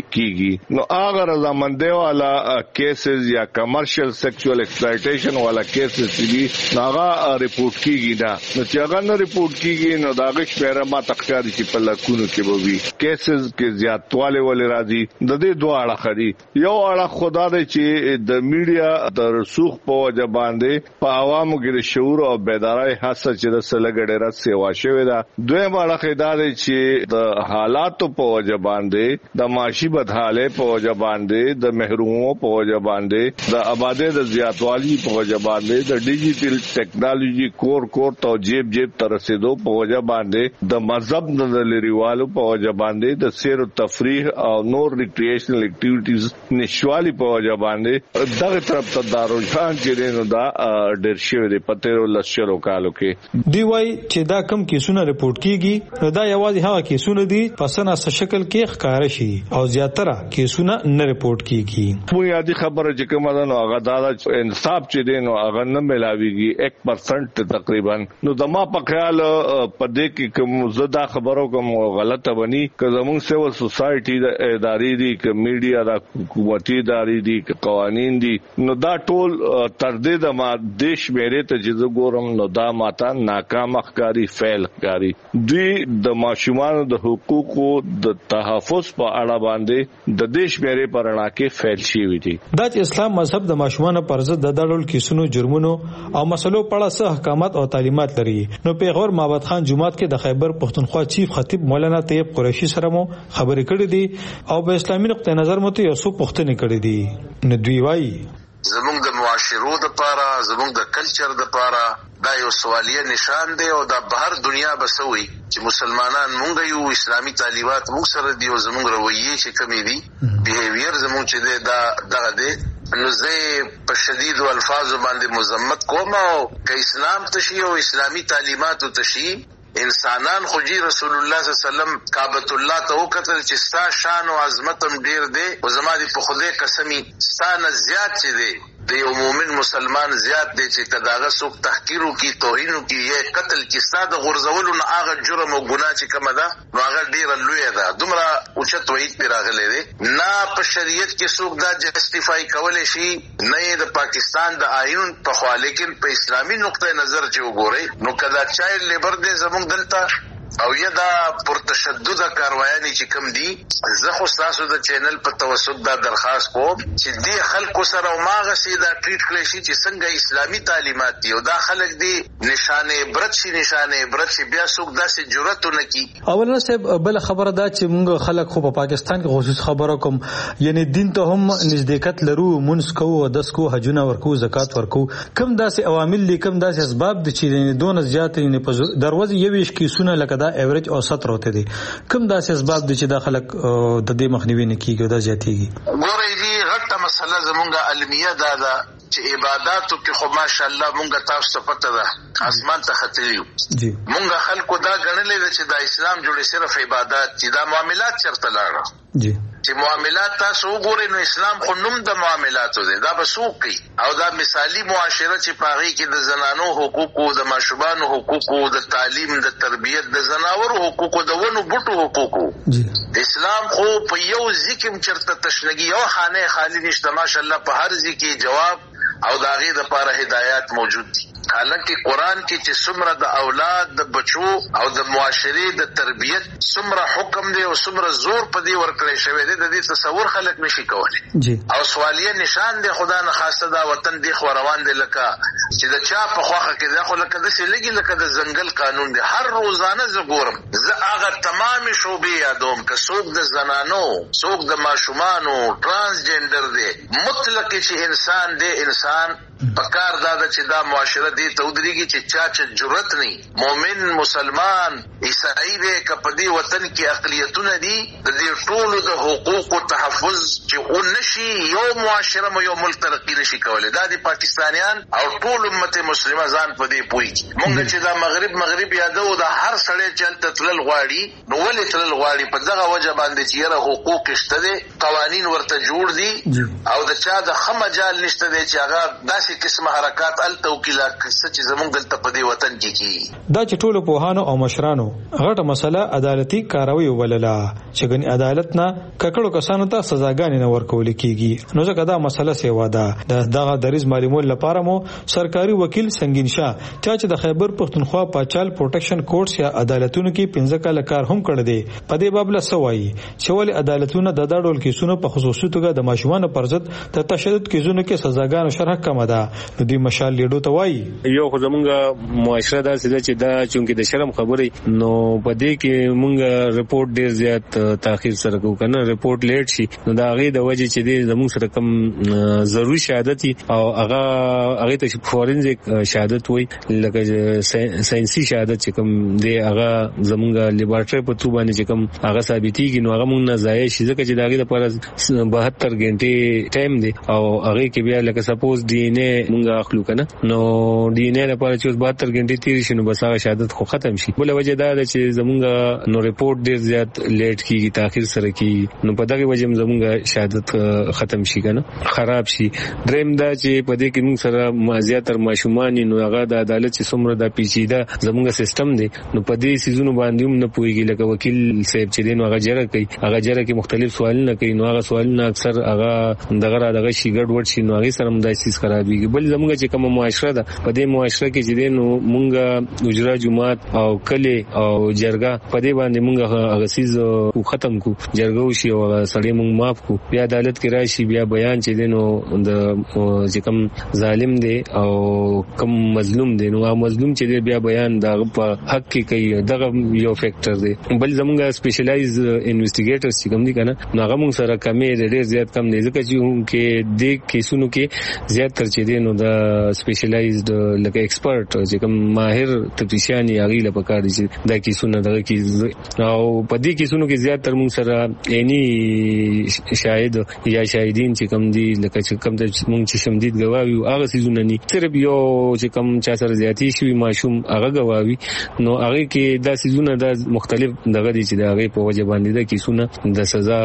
کیږي نو هغه رضامندۍ والا کیسز یا کمرشل سیکسوال ایکسپلایټیشن والا کیسز دي هغه ریپورت کیږي دا نو چې هغه نه ریپورت کیږي نو دا غش پیره ما تخکاری چې په لکونو کې به وي کیسز کې زیاتواله ولې راځي د دې دوه اړه خري یو اړه خدا دې چې د میډیا د رسوخ په وجه باندې په عوامو کې شعور او بیدارۍ حاسه چې د سلګړې رات سیوا شوې ده دویم اړه خدا دې چې د حالاتو په وجه باندې د معاشي بدحاله په وجه باندې د محرومو په وجه باندې د آبادی د زیاتوالي په وجه باندې د ډیجیټل ټیکنالوژي کور کور ته جیب جیب تر رسیدو په وجه باندې د مذهب د لريوالو په وجه باندې د سیر او تفریح او نور ریکرییشنل اکټیویټیز نشوالي په وجه باندې دغه طرف ته دارو ځان چې نو دا ډېر شوی دی پته لشلو کالو کې دی وای چې دا کم کیسونه ریپورت کیږي نو دا یوازې هغه کیسونه دي پسنه شکل کې ښکار شي او زیاتره کیسونه نه ریپورت کیږي مو یادي خبره چې کومه ده نو هغه دا انصاف چې دی نو هغه نه ملاويږي یک پرسنټ تقریبا نو د ما په خیال په دې کې کوم زدا خبرو کوم غلطه بني که زموږ سیول سوسایټي د ادارې دي ک میډیا د حکومتي ادارې دي ک قوانين دي نو دا ټول تر دې د ما دیش میرے ته جز ګورم نو دا ماته ناکام ښکاری فعل ښکاری دوی د ماشومان د حقوقو د تحفظ په اړه باندې د دیش میرے پرانا کې فعل شي وي دي دا چې اسلام مذهب د ماشومان پر ضد د ډول کیسونو جرمونو او مسلو په اړه څه احکامات او تعلیمات لري نو پیغمبر محمد خان جمعات کې د خیبر پښتونخوا چیف خطیب مولانا طیب قریشی سره مو خبرې کړې دي او په اسلامي نقطه نظر مو ته یو څو پوښتنې کړې دي نو دوی وایي زمونږ د معاشرو د پاره زمونږ د کلچر د پاره دا یو سوالیه نشان دی او دا بهر دنیا بسوي چې مسلمانان مونږ یو اسلامي تعلیمات مونږ سره دی او زمونږ رویه چې کمی دي بیهیویر زمونږ چې دی دا دغه دی نو زه په شدید الفاظ باندې مذمت کوم او که اسلام تشي او اسلامي تعلیمات تشي انسانان خو جی رسول الله صلی الله علیه وسلم کعبۃ الله ته وکتل چې ستا شان او عظمت هم ډیر دی او زما دي په خدای قسمی ستا نه زیات چې دی د یو مؤمن مسلمان زیات دی چې کداغه څوک تحقیر کی توهین کی یا قتل کی ستا د غرزولو نه هغه جرم او ګناه چې کومه ده نو هغه ډیر لوی ده دومره اوچت وحید پر راغلی دی نه په شریعت کې څوک دا جسټیفای کولای شي نه د پاکستان د آئین په خوا لیکن په اسلامي نقطه نظر چې وګوري نو کدا چایلډ لیبر دی زموږ دلته او یا دا پر تشدد کاروایانی چې کم دي زه خو تاسو د چینل په توسط دا درخواست کوم چې دې خلکو سره ماغه سي دا ټریټ کړی شي چې څنګه اسلامي تعلیمات دي او دا خلک دي نشانه عبرت شي نشانه عبرت شي بیا څوک داسې جرأت نه کوي. اولنه صاحب بل خبره دا چې موږ خلک خو په پاکستان کې خصوص خبره کوم یعنی دین ته هم نزدېکت لرو مونږ کوو او داس کو حجونه ورکو زکات ورکو کم داسې عوامل دي کم داسې اسباب دي چې دونه زیات نه په دروازه یويش کې سونه لکه دا ایوریج اوسط راته دي کوم داسې اسباب دي چې د خلک د دې مخنیوي نه کیږي او دا زیاتېږي. ګورې دي غټه مسله زمونږه علمیه دا ده چې عبادتو کې خو ماشاءالله مونږ تاسو ته پته ده اسمان ته ختلیو جی مونږ خلکو دا غنلې چې دا اسلام جوړې صرف عبادت چې دا معاملات چرته لاړه جی چې معاملات تاسو وګورئ نو اسلام خو نوم د معاملاتو دی دا به څوک کوي او دا مثالی معاشره چې پاغي کې د زنانو حقوقو د ماشومان حقوقو د تعلیم د تربیت د زناورو حقوقو د ونو بوټو حقوقو جی اسلام خو په یو ذکر چرته تشنګي او خانه خالی نشته ماشاءالله په هر ذکر جواب او د هغه لپاره هدایت موجود دي حالانکه قران کې چې څومره د اولاد د بچو او د معاشري د تربيت څومره حکم دی او څومره زور په دې ورکړی شوی دی د دې تصور خلک نشي کولای جی او سوالیه نشان دی خدا نه خاصه دا وطن دی خو روان دی لکه چې د چا په خوخه کې دا خو لکه د سلګي لکه د ځنګل قانون دی هر روزانه زه ګورم زه هغه تمام شوبې یادوم که څوک د زنانو څوک د ماشومانو ترانسجنډر دی مطلق چې انسان دی انسان پکار دا چې دا معاشره دی ته ودرېږي چې چا چې جرأت نه مؤمن مسلمان عیسائی دی کپدی وطن کې اقلیتونه دي د دې ټولو د حقوقو تحفظ چې اون نشي یو معاشره مو یو ملک ترقی نشي کولای دا د پاکستانیان او ټول امت مسلمه ځان په دې پوي مونږ چې دا مغرب مغرب یادو دا هر سړی چلته تلل غواړي نو ولې تلل غواړي په دغه وجه باندې چې یره حقوق شته دي قوانین ورته جوړ دي او د چا د خمجال نشته دي چې هغه داسې قسمه حرکات ال توکیلا چې زمونږ دلته په دې وطن کې کی دا چې ټولو پوهانو او مشرانو غټه مسله عدالتي کاروي ولله چې ګنې عدالت نه ککړو کسانو ته سزاګانې نه ورکول کیږي نو ځکه دا مسله سیوا ده دغه دریز معلومول لپاره مو سرکاري وکیل سنگین شاه چې د خیبر پښتونخوا پاچال پروټیکشن کورټس یا عدالتونو کې پنځه کاله کار هم کړی دی په دې باب له سوای چې ولې عدالتونه د داډول کیسونو په خصوصي توګه د ماشومان پر ضد د تشدد کیسونو کې سزاګانو شرح کم ده نو دې مشال لیډو ته وایي یو خو زمونږ معاشره دا سده چې دا چونکه د شرم خبرې نو په دې کې مونږ رپورټ ډیر زیات تاخير سره کوو کنه رپورټ لیټ شي نو دا هغه د وجه چې د زمونږ سره کم ضروري شهادت او هغه هغه ته فورنزیک شهادت وای لکه ساينسي شهادت چې کوم دی هغه زمونږ لیبارټري په تو باندې چې کوم هغه ثابتيږي نو هغه مونږ نه ضایع شي ځکه چې دا هغه لپاره بهتر غنټې ټایم دی او هغه کې بیا لکه سپوز ډي ان اے ای مونږ اخلو کنه نو ډي ان ای لپاره چې بهتر غنټې تیر شي نو بس هغه شهادت خو ختم شي. بل وجه دا ده چې زمونږ نو ریپورت ډیر زیات لیټ کیږي تاخير سره کیږي نو په دغه وجه زمونږ شهادت ختم شي کنه خراب شي. دریم دا چې په دې کې موږ سره زیاتره ماشومان نو هغه د عدالت چې څومره د پیچیده زمونږ سیستم دی نو په دې سيزونو باندې هم نه پويږي. لکه وکیل صاحب چې دین هغه جره کوي هغه جره کې مختلف سوالونه کوي نو هغه سوالونه اکثر هغه دغه دغه شي ګډ وډ شي نو هغه سره مداسیس خرابيږي. بل زمونږ چې کوم معاشره ده په دې معاشره کې چې دین نو مونږ اجرا جماعت او کله او جرګه په دې باندې مونږ هغه سیز ختم کو جرګه وشي او سړی مونږ معاف کو بیا عدالت کې راشي بیا بیان چې دین نو د چې کوم ظالم دی او کوم مظلوم دی نو هغه مظلوم چې دی بیا بیان دا په حق کې کوي دغه یو فیکٹر دی. بل زمونږ سپیشلایز انویسټیګیټرز چې کوم دي کنه نو هغه مونږ سره کمې ډېر زیات کم دي ځکه چې کې د کیسونو کې زیات تر چې دی نو د سپیشلایزد لکه ایکسپرت چې کوم ماهر تفتیشیان هغه لپاره دي چې دا کیسونه دغه کې او په دې کیسونو کې زیات تر مونږ سره اني شاهد یا شاهدین چې کوم دي لکه چې کوم د مونږ چې شمدید گواوی هغه سيزونه ني صرف یو چې کوم چا سره زیاتی شي ماشوم هغه گواوی نو هغه کې دا سيزونه د مختلف دغه دي چې د هغه په وجه باندې د کیسونه د سزا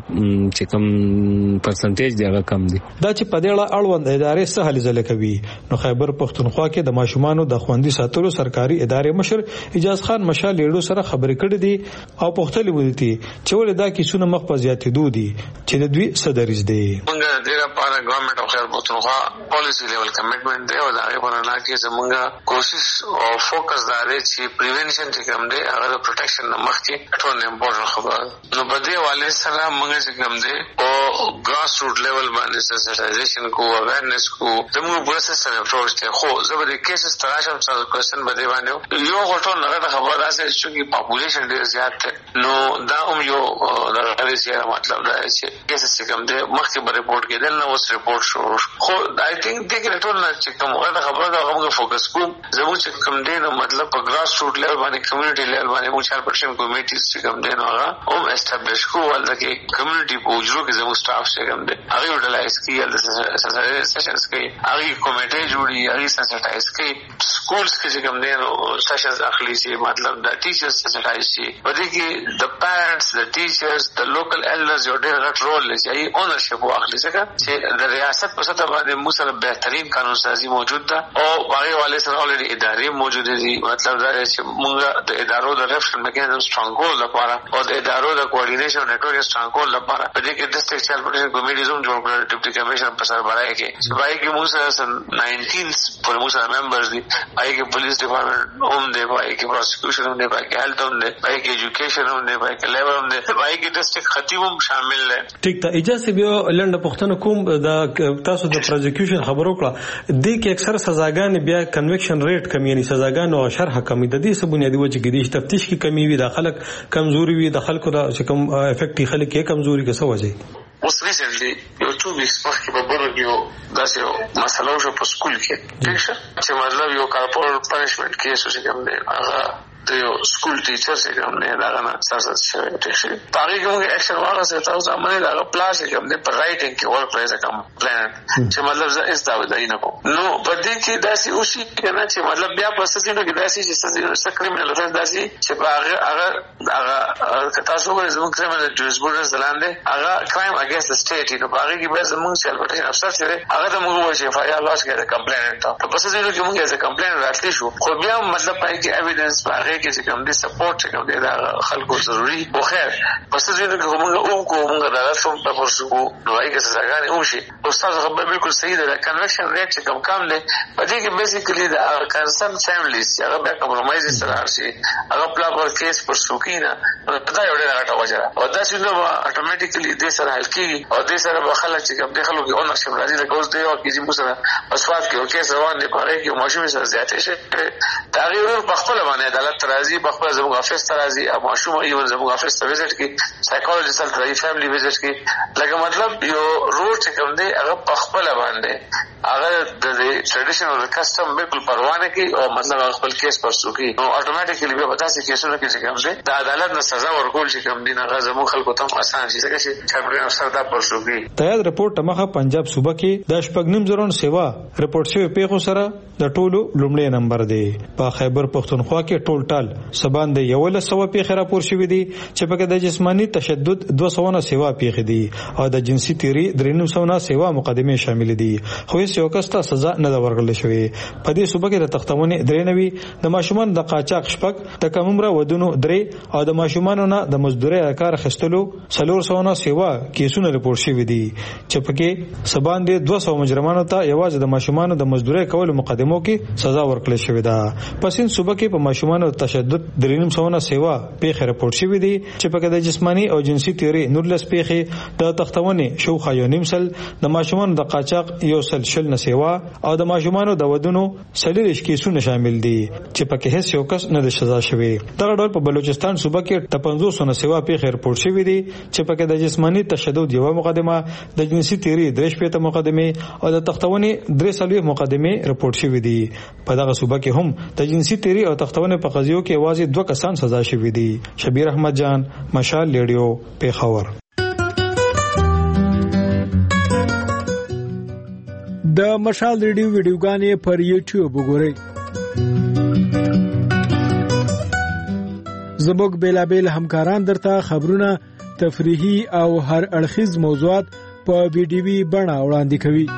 چې کوم پرسنټیج دی هغه کم دي. دا چې په دې اړه اړوند ادارې څه هلي ځل کوي نو خیبر پښتونخوا کې د ماشومانو د خوندي ساتلو سرکاري ادارې مشر اجاز خان مشال لیډو سره خبرې کړې دي او پښتلې ودی چې ولې دا کیسونه مخ په زیاتېدو دي چې د دوی صدرز دي. موږ د لپاره ګورنمنت او خیر پښتونخوا پالیسی لیول کمټمنټ دی او دا غو نه کې زموږ کوشش او فوکس دا دی چې پریونشن چې کوم دی هغه د پروټیکشن مخ کې ټول امپورټنت خبره نو په دې والے سره موږ چې کوم دی او ګراس روټ لیول باندې سنسټایزیشن کو اویرنس کو زموږ پروسس سره اپروچ ته خو زبر کیسز تراشم سره کوېسچن بده باندې یو غټو نه خبره راځي چې پاپولیشن ډیر زیات ده نو دا هم یو درغلي سره مطلب دا چې کیسز چې کوم دی مخکې به ریپورت کېدل نو اوس ریپورت شو خو آی تھنک دغه ټول نه چې کوم غټه خبره دا موږ فوکس کوو زموږ چې کوم دی نو مطلب په ګراس روټ لیول باندې کمیونټي لیول باندې موږ چار پرسنټ کمیټیز چې کوم دی نو هغه هم اسټابلیش کوو ولکه کمیونټي په وجرو کې زموږ سټاف چې کوم دی هغه یوټیلایز کیږي د سیشنز کې هغه کمیټي جوړي هغه سنسټایز کوي سکولز کې چې کوم دی نو سیشنز اخلي چې مطلب د ټیچرز سنسټایز شي په دې کې د پیرنټس د ټیچرز د لوکل ایلډرز یو ډېر غټ رول لري چې اونرشپ واخلي چې د ریاست په سطح باندې موږ سره بهترین قانون سازي موجود ده او هغه والے سره اوريدي ادارې موجود دي مطلب دا چې موږ د ادارو د ریفرنس میکانیزم سترونګ کول لپاره او د ادارو د کوارډینیشن نیټورک سترونګ کول لپاره په دې کې ډیسټریکټ چایلډ پروټیکشن کمیټیز هم جوړ کړل ډیپټي کمشنر په سربراهي کې چې پای کې موږ سره ناینټین پر موږ سره ممبرز دي پای کې پولیس ډپارټمنټ هم دی پای کې پروسیکیوشن هم دی پای کې هیلث هم دی پای کې ایجوکیشن هم دی پای کې لیبر هم دی پای کې ډیسټریکټ خطیب هم شامل دی. ټیک ته اجازه به لنډه پښتنه کوم د تاسو د پروسیکیوشن خبرو کړه د کې اکثر سزاګان بیا کنویکشن ریټ کم یعنی سزاګان او شرح کم د دې څه بنیادی وجه کې د تفتیش کې کمی وي د خلک کمزوري وي د خلکو د کوم افیکټي خلک کې کمزوري کې څه وجه اوس ریسنټلی یو ټو ویکس مخکې په بورګ یو داسې یو مسله وشوه په سکول کې چې مطلب یو کارپورل پنشمنټ کیس چې کوم دی هغه د یو سکول ټیچر چې کوم دی دا نه سرسد شوی ټیکشي پاره کوم اکشن واغسته تاسو باندې دا پلاس کوم دی پر رائټینګ کې ورک پلیز کوم پلان چې مطلب زه اس دا ودای نه کوم نو په دې کې داسې اوسې کنه چې مطلب بیا په څه کې داسې چې څه کریمینل افنس داسې چې هغه هغه هغه تاسو ورته زموږ کریمینل جوریسپروډنس لاندې هغه کرایم اگینست د سټیټ نو هغه کې به زموږ چل پټین افسر چې هغه ته موږ وایي چې فایل لاس کې د کمپلینټ ته په څه کې موږ یې کمپلینټ راتلی شو خو بیا مطلب پای کې ایویډنس هغه کې چې کوم دي سپورټ کوم دي دا خلکو ضروري خو خیر پس ځینې کوم موږ او کوم دا رسوم په ورسو نو هغه څه ځای او شي استاد خبر بالکل صحیح ده کنویکشن ریټ چې کم کم دي په دې کې بیسیکلی دا کنسرن فیملیز هغه به کمپرمایز سره شي هغه پلاپر کیس پر سوکینه پتا یو ډېر راټا وځره او دا چې نو اتوماتیکلی دې سره حل کیږي او دې سره به خلک چې کوم دي خلکو اونر شپ راځي دا کوز دی او کې چې موږ سره اسواد کې او کیس روان دي پاره کې ماشوم سره زیاتې شي تغییر په خپل باندې عدالت ترازی بخپل زموږ افیس ترازی او ماشوم ایون زموږ افیس ته وزټ کی سایکولوژیست ترازی فیملی وزټ کی لکه مطلب یو روټ کوم دی هغه بخپل باندې هغه د ټریډیشنل کسٹم بالکل پروا نه کوي او مطلب خپل کیس پرسو کوي نو اتوماتیکلی به پتا سي کیسونه کې څنګه دی د عدالت نه سزا ورکول شي کوم دي نه زموږ خلکو ته آسان شي څنګه چې چاپړي افسر دا پرسو کوي. تایید رپورټ مخه پنجاب صوبه کې د شپږنیم زرون سیوا رپورټ شوی پیښو سره د ټولو لومړی نمبر دی. په خیبر پښتونخوا کې ټول ټال سبان د یو له سو پیښه راپور شوې دي چې پکې د جسمانی تشدد دوه سو نه سیوا پیښې دي او د جنسي تیری درې نیم سو نه سیوا مقدمه شامل دي خو هیڅ یو کس ته سزا نه ده ورکړل شوې. په دې صوبه کې د تختمونې درې نوي د ماشومان د قاچاق شپږ د کممره ودونو درې او د ماشومان نه د مزدوري کار خستلو څلور سو نه سیوا کیسونه رپورټ شوې دي چې پکې سبان د دوه سو مجرمانو ته یوازې د ماشومان د مزدوري کولو مقدمو کې سزا ورکړل شوې ده. پسین صوبه کې په ماشومان تشدد درې نیم سو نه سیوا پیښه رپورټ شوې دي چې پکې د جسمانی او جنسي تیری نورلس پیښې د تختمونې شوخه یو نیم سل د ماشومان د قاچاق یو سل شل نه سیوا او د ماشومان د ودونو سلیریش کیسونه شامل دي چې پکې هیڅ یو کس نه د سزا شوی. دغه ډول په بلوچستان صوبه کې د پنځوس نه سیوا پیښه رپورټ شوې دي چې پکې د جسمانی تشدد یو مقدمه د جنسي تیری درې شپږ مقدمه او د تختونې درې سلوي مقدمه رپورټ شوې دي. په دغه صوبه کې هم د جنسي تیری او تختونې په قضیو کې واځي دوه کسان سزا شوي دي. شبیر احمد جان، مشال ریډیو، پیښور. د مشال ریډیو ویډیوګانې پر یوټیوب وګورئ. زموږ بیلابیل همکاران درته خبرونه، تفریحي او هر اړخیز موضوعات په ویډیوي بڼه وړاندې کوي.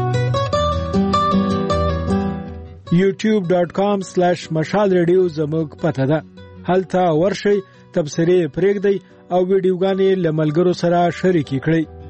یوټیوب ډاټ کام سلیش مشال ریډیو زموږ پته ده. هلته ورشئ، تبصرې پرېږدئ او ویډیوګانې له ملګرو سره شریکې کړئ.